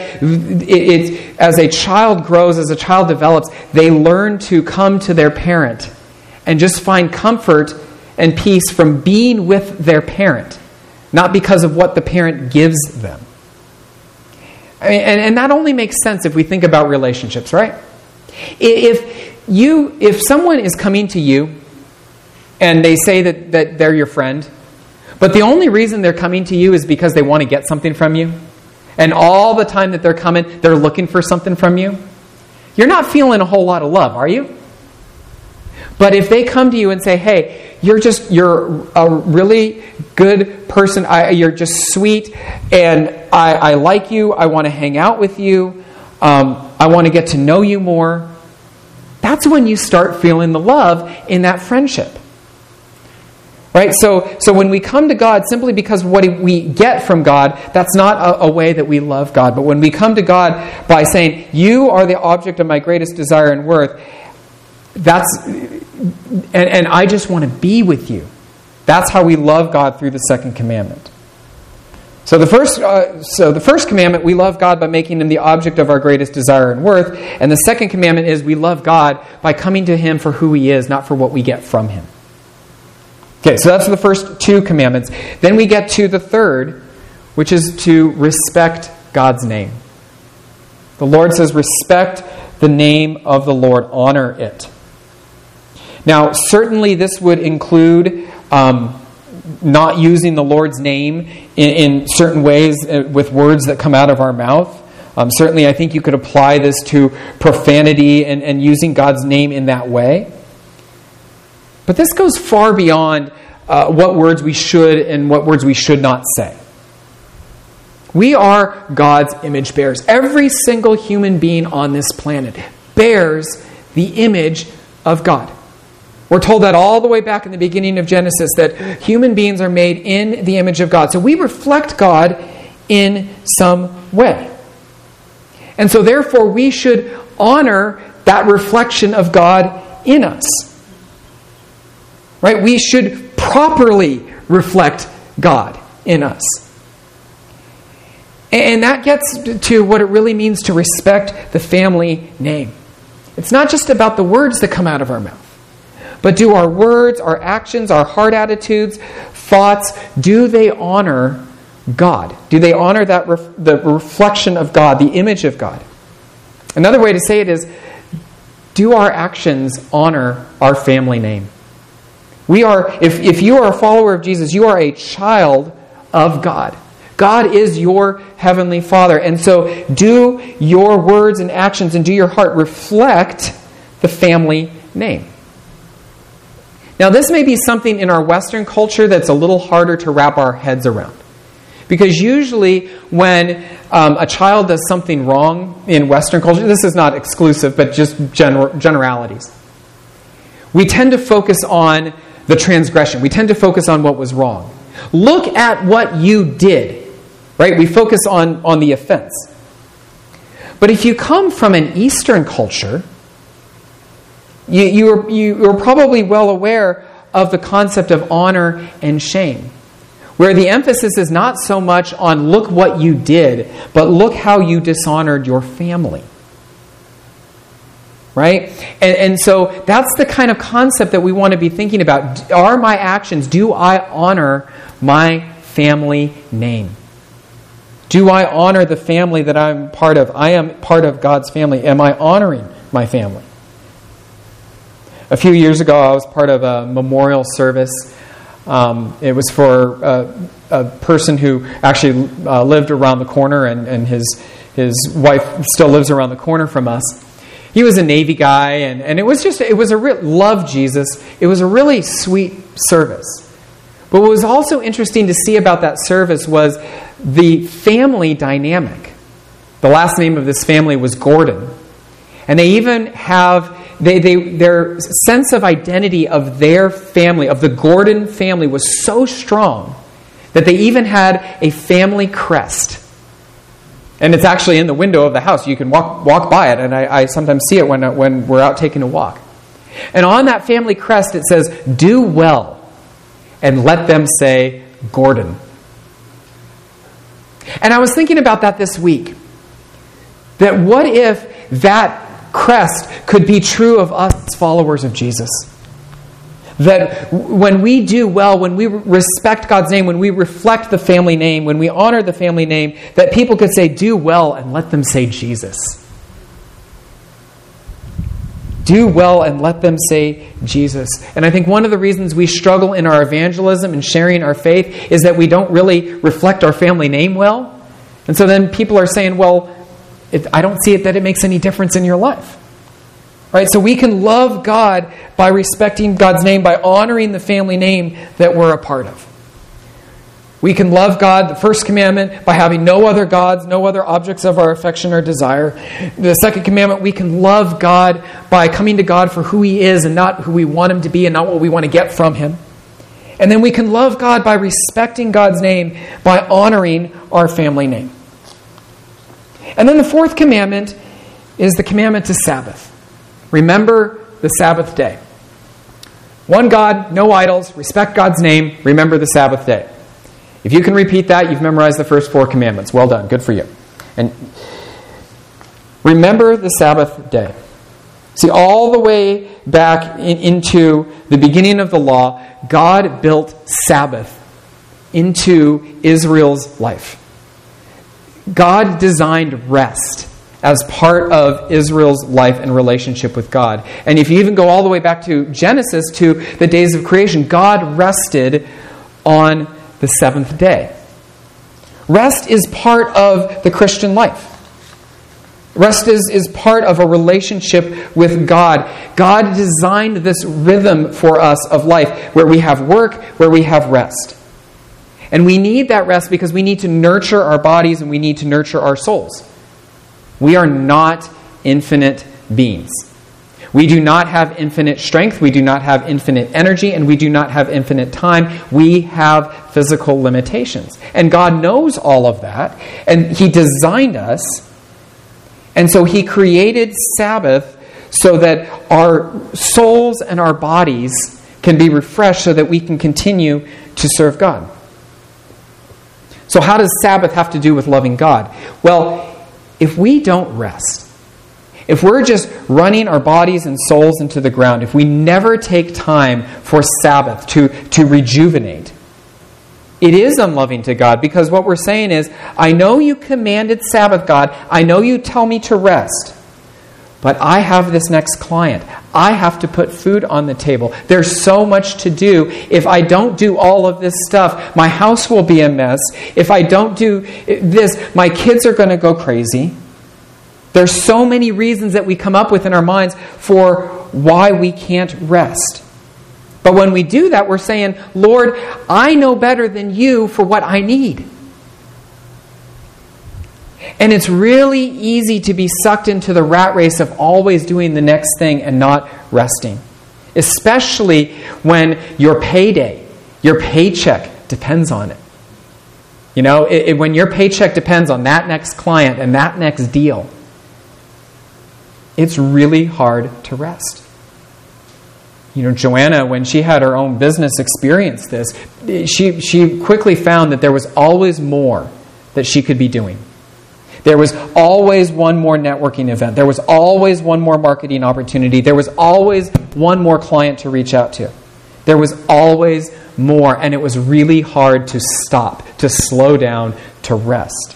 As a child grows, as a child develops, they learn to come to their parent and just find comfort and peace from being with their parent, not because of what the parent gives them. And that only makes sense if we think about relationships, right? If someone is coming to you and they say that they're your friend, but the only reason they're coming to you is because they want to get something from you, and all the time that they're coming, they're looking for something from you, you're not feeling a whole lot of love, are you? But if they come to you and say, "Hey, you're a really good person, you're just sweet, and I like you, I want to hang out with you, I want to get to know you more," that's when you start feeling the love in that friendship. Right? So when we come to God simply because what we get from God, that's not a way that we love God. But when we come to God by saying, "You are the object of my greatest desire and worth," and I just want to be with you. That's how we love God through the second commandment. So the first commandment, we love God by making Him the object of our greatest desire and worth. And the second commandment is we love God by coming to Him for who He is, not for what we get from Him. Okay, so that's the first two commandments. Then we get to the third, which is to respect God's name. The Lord says, "Respect the name of the Lord, honor it." Now, certainly this would include not using the Lord's name in certain ways with words that come out of our mouth. Certainly, I think you could apply this to profanity and using God's name in that way. But this goes far beyond what words we should and what words we should not say. We are God's image bearers. Every single human being on this planet bears the image of God. We're told that all the way back in the beginning of Genesis, that human beings are made in the image of God. So we reflect God in some way. And so therefore we should honor that reflection of God in us. Right? We should properly reflect God in us. And that gets to what it really means to respect the family name. It's not just about the words that come out of our mouth, but do our words, our actions, our heart attitudes, thoughts, do they honor God? Do they honor that the reflection of God, the image of God? Another way to say it is, do our actions honor our family name? We are, if you are a follower of Jesus, you are a child of God. God is your heavenly Father. And so do your words and actions and do your heart reflect the family name. Now, this may be something in our Western culture that's a little harder to wrap our heads around. Because usually when a child does something wrong in Western culture, this is not exclusive, but just generalities, we tend to focus on the transgression. We tend to focus on what was wrong. Look at what you did, right? We focus on the offense. But if you come from an Eastern culture, you're probably well aware of the concept of honor and shame, where the emphasis is not so much on look what you did, but look how you dishonored your family. Right? And so that's the kind of concept that we want to be thinking about. Are my actions, do I honor my family name? Do I honor the family that I'm part of? I am part of God's family. Am I honoring my family? A few years ago, I was part of a memorial service. It was for a person who actually lived around the corner, and his wife still lives around the corner from us. He was a Navy guy, and it was a real, loved Jesus. It was a really sweet service. But what was also interesting to see about that service was the family dynamic. The last name of this family was Gordon. And they even have, their sense of identity of their family, of the Gordon family, was so strong that they even had a family crest. And it's actually in the window of the house. You can walk by it, and I sometimes see it when we're out taking a walk. And on that family crest it says, "Do well, and let them say Gordon." And I was thinking about that this week. That what if that crest could be true of us as followers of Jesus? That when we do well, when we respect God's name, when we reflect the family name, when we honor the family name, that people could say, "Do well," and let them say Jesus. Do well and let them say Jesus. And I think one of the reasons we struggle in our evangelism and sharing our faith is that we don't really reflect our family name well. And so then people are saying, well, I don't see it that it makes any difference in your life. Right? So we can love God by respecting God's name, by honoring the family name that we're a part of. We can love God, the first commandment, by having no other gods, no other objects of our affection or desire. The second commandment, we can love God by coming to God for who He is and not who we want Him to be and not what we want to get from Him. And then we can love God by respecting God's name, by honoring our family name. And then the fourth commandment is the commandment to Sabbath. Remember the Sabbath day. One God, no idols, respect God's name, remember the Sabbath day. If you can repeat that, you've memorized the first four commandments. Well done, good for you. And remember the Sabbath day. See, all the way back into the beginning of the law, God built Sabbath into Israel's life. God designed rest as part of Israel's life and relationship with God. And if you even go all the way back to Genesis, to the days of creation, God rested on the seventh day. Rest is part of the Christian life. Rest is part of a relationship with God. God designed this rhythm for us of life where we have work, where we have rest. And we need that rest because we need to nurture our bodies and we need to nurture our souls. We are not infinite beings. We do not have infinite strength, we do not have infinite energy, and we do not have infinite time. We have physical limitations. And God knows all of that, and He designed us, and so He created Sabbath so that our souls and our bodies can be refreshed so that we can continue to serve God. So how does Sabbath have to do with loving God? Well, if we don't rest, if we're just running our bodies and souls into the ground, if we never take time for Sabbath to rejuvenate, it is unloving to God, because what we're saying is, I know you commanded Sabbath, God. I know you tell me to rest. But I have this next client. I have to put food on the table. There's so much to do. If I don't do all of this stuff, my house will be a mess. If I don't do this, my kids are going to go crazy. There's so many reasons that we come up with in our minds for why we can't rest. But when we do that, we're saying, Lord, I know better than you for what I need. And it's really easy to be sucked into the rat race of always doing the next thing and not resting. Especially when your payday, your paycheck depends on it. You know, when your paycheck depends on that next client and that next deal, it's really hard to rest. You know, Joanna, when she had her own business experience this, she quickly found that there was always more that she could be doing. There was always one more networking event. There was always one more marketing opportunity. There was always one more client to reach out to. There was always more, and it was really hard to stop, to slow down, to rest.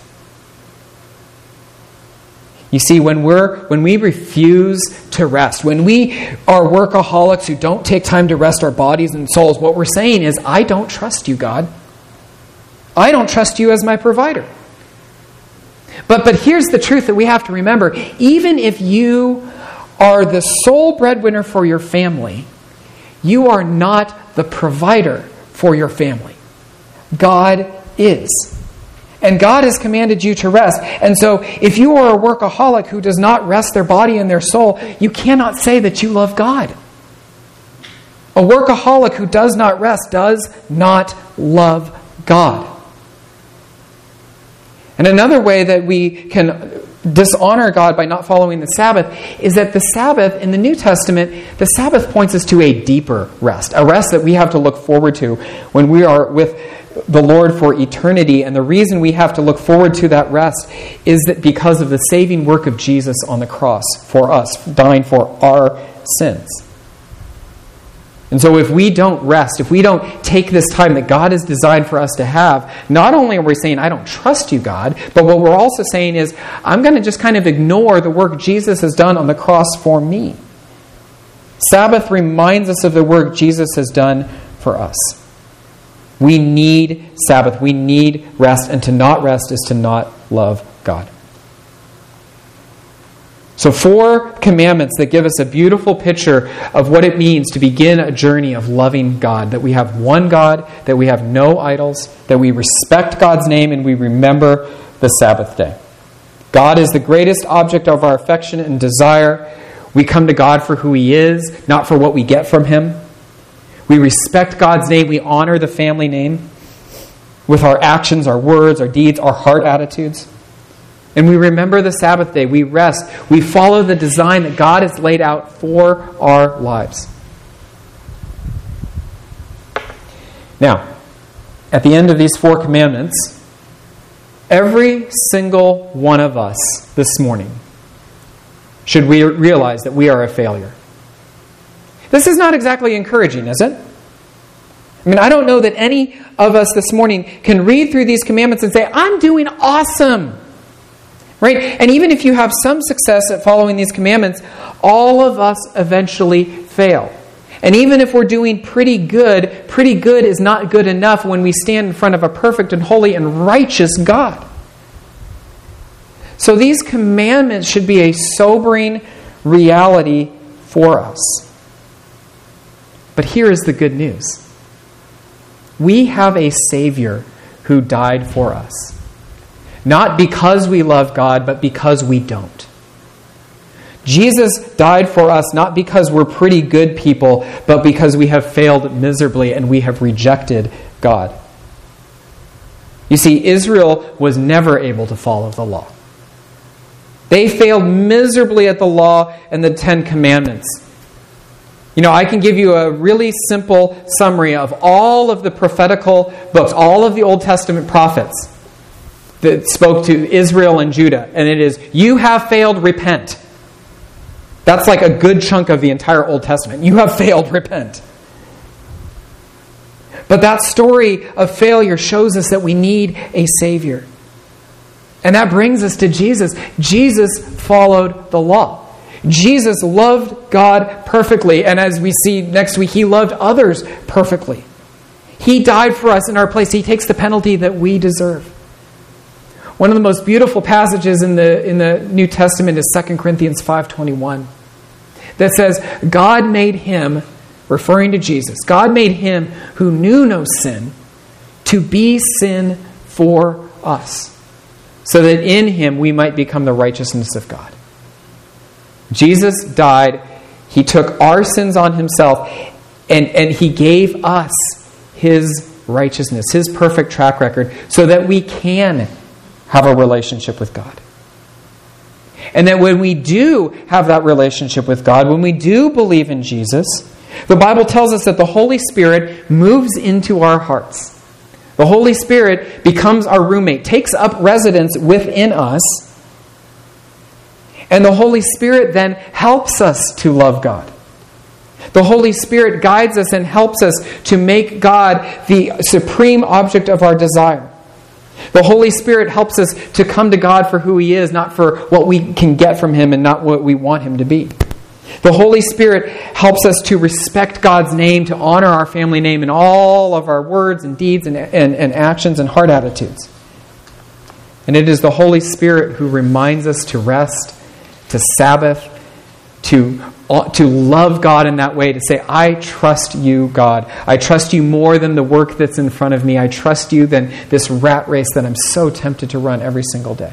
You see, when we refuse to rest, when we are workaholics who don't take time to rest our bodies and souls, what we're saying is, I don't trust you, God. I don't trust you as my provider. But here's the truth that we have to remember. Even if you are the sole breadwinner for your family, you are not the provider for your family. God is. And God has commanded you to rest. And so if you are a workaholic who does not rest their body and their soul, you cannot say that you love God. A workaholic who does not rest does not love God. And another way that we can dishonor God by not following the Sabbath is that the Sabbath, in the New Testament, the Sabbath points us to a deeper rest, a rest that we have to look forward to when we are with the Lord for eternity. And the reason we have to look forward to that rest is that because of the saving work of Jesus on the cross for us, dying for our sins. And so if we don't rest, if we don't take this time that God has designed for us to have, not only are we saying, I don't trust you, God, but what we're also saying is, I'm going to just kind of ignore the work Jesus has done on the cross for me. Sabbath reminds us of the work Jesus has done for us. We need Sabbath. We need rest. And to not rest is to not love God. So 4 commandments that give us a beautiful picture of what it means to begin a journey of loving God. That we have one God, that we have no idols, that we respect God's name, and we remember the Sabbath day. God is the greatest object of our affection and desire. We come to God for who He is, not for what we get from Him. We respect God's name. We honor the family name with our actions, our words, our deeds, our heart attitudes. And we remember the Sabbath day. We rest. We follow the design that God has laid out for our lives. Now, at the end of these 4 commandments, every single one of us this morning should we realize that we are a failure. This is not exactly encouraging, is it? I mean, I don't know that any of us this morning can read through these commandments and say, I'm doing awesome. Right? And even if you have some success at following these commandments, all of us eventually fail. And even if we're doing pretty good is not good enough when we stand in front of a perfect and holy and righteous God. So these commandments should be a sobering reality for us. But here is the good news. We have a Savior who died for us. Not because we love God, but because we don't. Jesus died for us not because we're pretty good people, but because we have failed miserably and we have rejected God. You see, Israel was never able to follow the law. They failed miserably at the law and the 10 Commandments. You know, I can give you a really simple summary of all of the prophetical books, all of the Old Testament prophets that spoke to Israel and Judah. And it is, you have failed, repent. That's like a good chunk of the entire Old Testament. You have failed, repent. But that story of failure shows us that we need a Savior. And that brings us to Jesus. Jesus followed the law. Jesus loved God perfectly. And as we see next week, He loved others perfectly. He died for us in our place. He takes the penalty that we deserve. One of the most beautiful passages in the New Testament is 2 Corinthians 5:21 that says, God made Him, referring to Jesus, God made Him who knew no sin to be sin for us, so that in Him we might become the righteousness of God. Jesus died. He took our sins on Himself, and He gave us His righteousness, His perfect track record, so that we can have a relationship with God. And that when we do have that relationship with God, when we do believe in Jesus, the Bible tells us that the Holy Spirit moves into our hearts. The Holy Spirit becomes our roommate, takes up residence within us, and the Holy Spirit then helps us to love God. The Holy Spirit guides us and helps us to make God the supreme object of our desire. The Holy Spirit helps us to come to God for who He is, not for what we can get from Him and not what we want Him to be. The Holy Spirit helps us to respect God's name, to honor our family name in all of our words and deeds and actions and heart attitudes. And it is the Holy Spirit who reminds us to rest, to Sabbath, to love God in that way, to say, I trust you, God. I trust you more than the work that's in front of me. I trust you than this rat race that I'm so tempted to run every single day.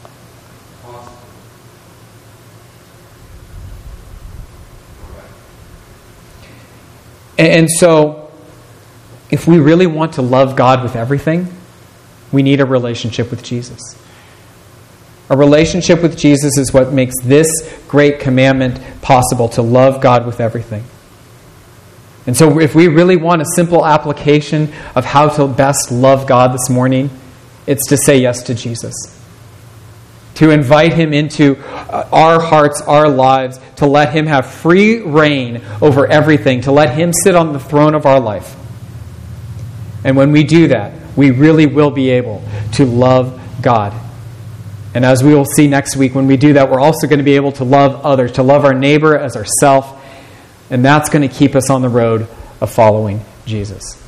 And so, if we really want to love God with everything, we need a relationship with Jesus. A relationship with Jesus is what makes this great commandment possible, to love God with everything. And so if we really want a simple application of how to best love God this morning, it's to say yes to Jesus. To invite Him into our hearts, our lives, to let Him have free reign over everything, to let Him sit on the throne of our life. And when we do that, we really will be able to love God. And as we will see next week, when we do that, we're also going to be able to love others, to love our neighbor as ourselves. And that's going to keep us on the road of following Jesus.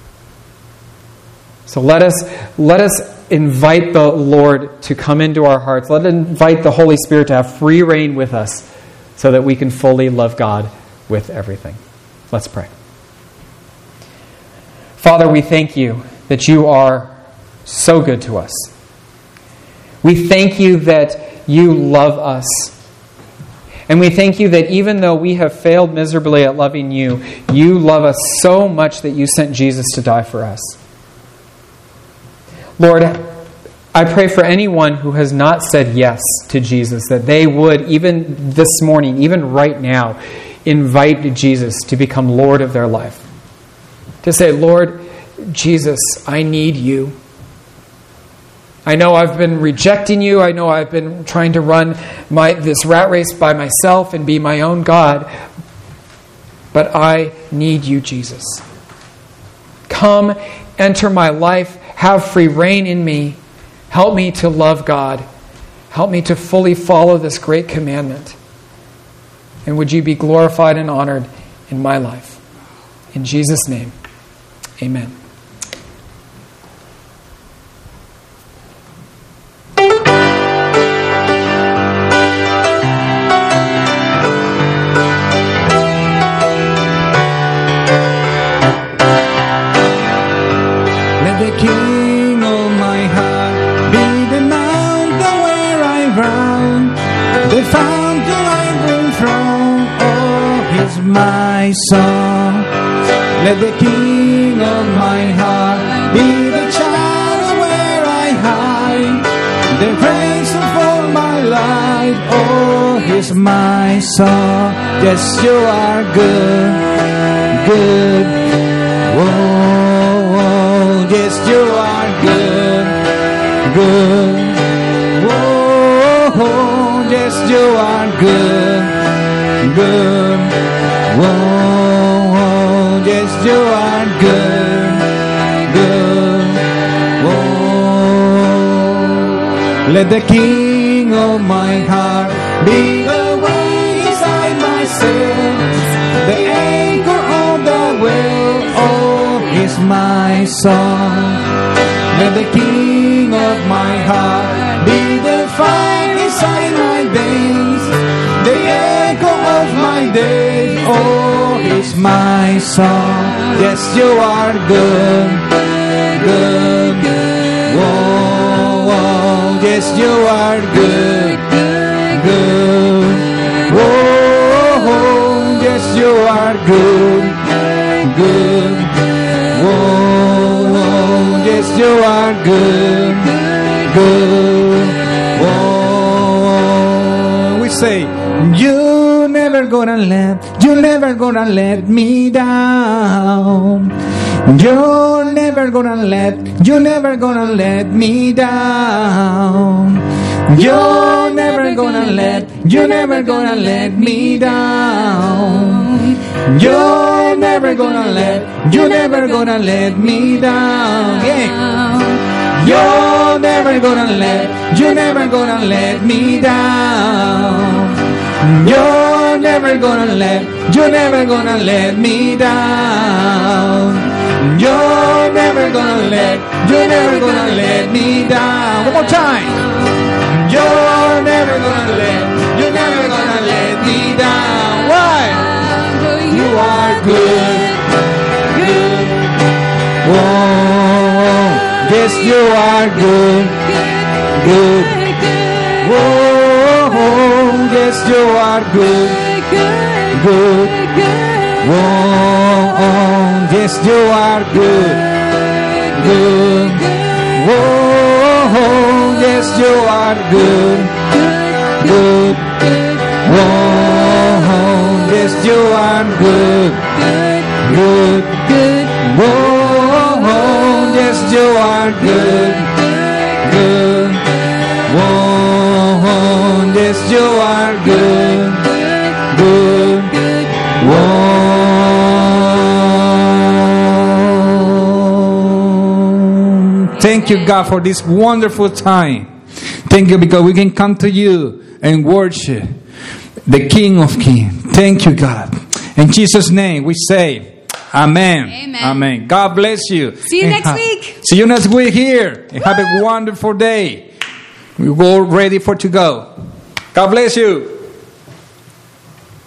So let us invite the Lord to come into our hearts. Let us invite the Holy Spirit to have free reign with us so that we can fully love God with everything. Let's pray. Father, we thank you that you are so good to us. We thank you that you love us. And we thank you that even though we have failed miserably at loving you, you love us so much that you sent Jesus to die for us. Lord, I pray for anyone who has not said yes to Jesus, that they would, even this morning, even right now, invite Jesus to become Lord of their life. To say, Lord Jesus, I need you. I know I've been rejecting you. I know I've been trying to run this rat race by myself and be my own God. But I need you, Jesus. Come, enter my life, have free reign in me. Help me to love God. Help me to fully follow this great commandment. And would you be glorified and honored in my life. In Jesus' name, amen. Let the King song. Let the King of my heart be the child where I hide. The praise for my life, oh, He's my song. Yes, you are good, good. Whoa, whoa, yes, you are good, good. Whoa, yes, you are good, good. Whoa, yes, you are good, good. Whoa, let the King of my heart be the way inside myself, the anchor of the well, oh, is my song. Let the King of my heart be the fire inside my veins, the echo of my day, oh, is my song. Yes, you are good, good, whoa, whoa, yes, you are good, good, whoa, yes, you are good, good, whoa, yes, you are good, good, whoa. We say, you're never gonna let me down. You're never gonna let me down. You're never gonna let me down. You're never gonna let me down. Yeah. You're never gonna let me down. You're never gonna let me down. You're never gonna let me down. One more time. You're never gonna let me down. Why? You are good, good. Whoa, yes, you are good, good. Whoa, yes, you are good, good. Whoa, yes, you are good, good. Whoa, yes, you are good, good. Whoa, yes, you are good, good. Whoa, yes, you are good, good. Whoa, yes, you are good, good. Whoa. Thank you, God, for this wonderful time. Thank you because we can come to you and worship the King of Kings. Thank you, God. In Jesus' name we say, Amen. Amen. Amen. God bless you. See you next week. See you next week here. And have a wonderful day. We're all ready to go. God bless you.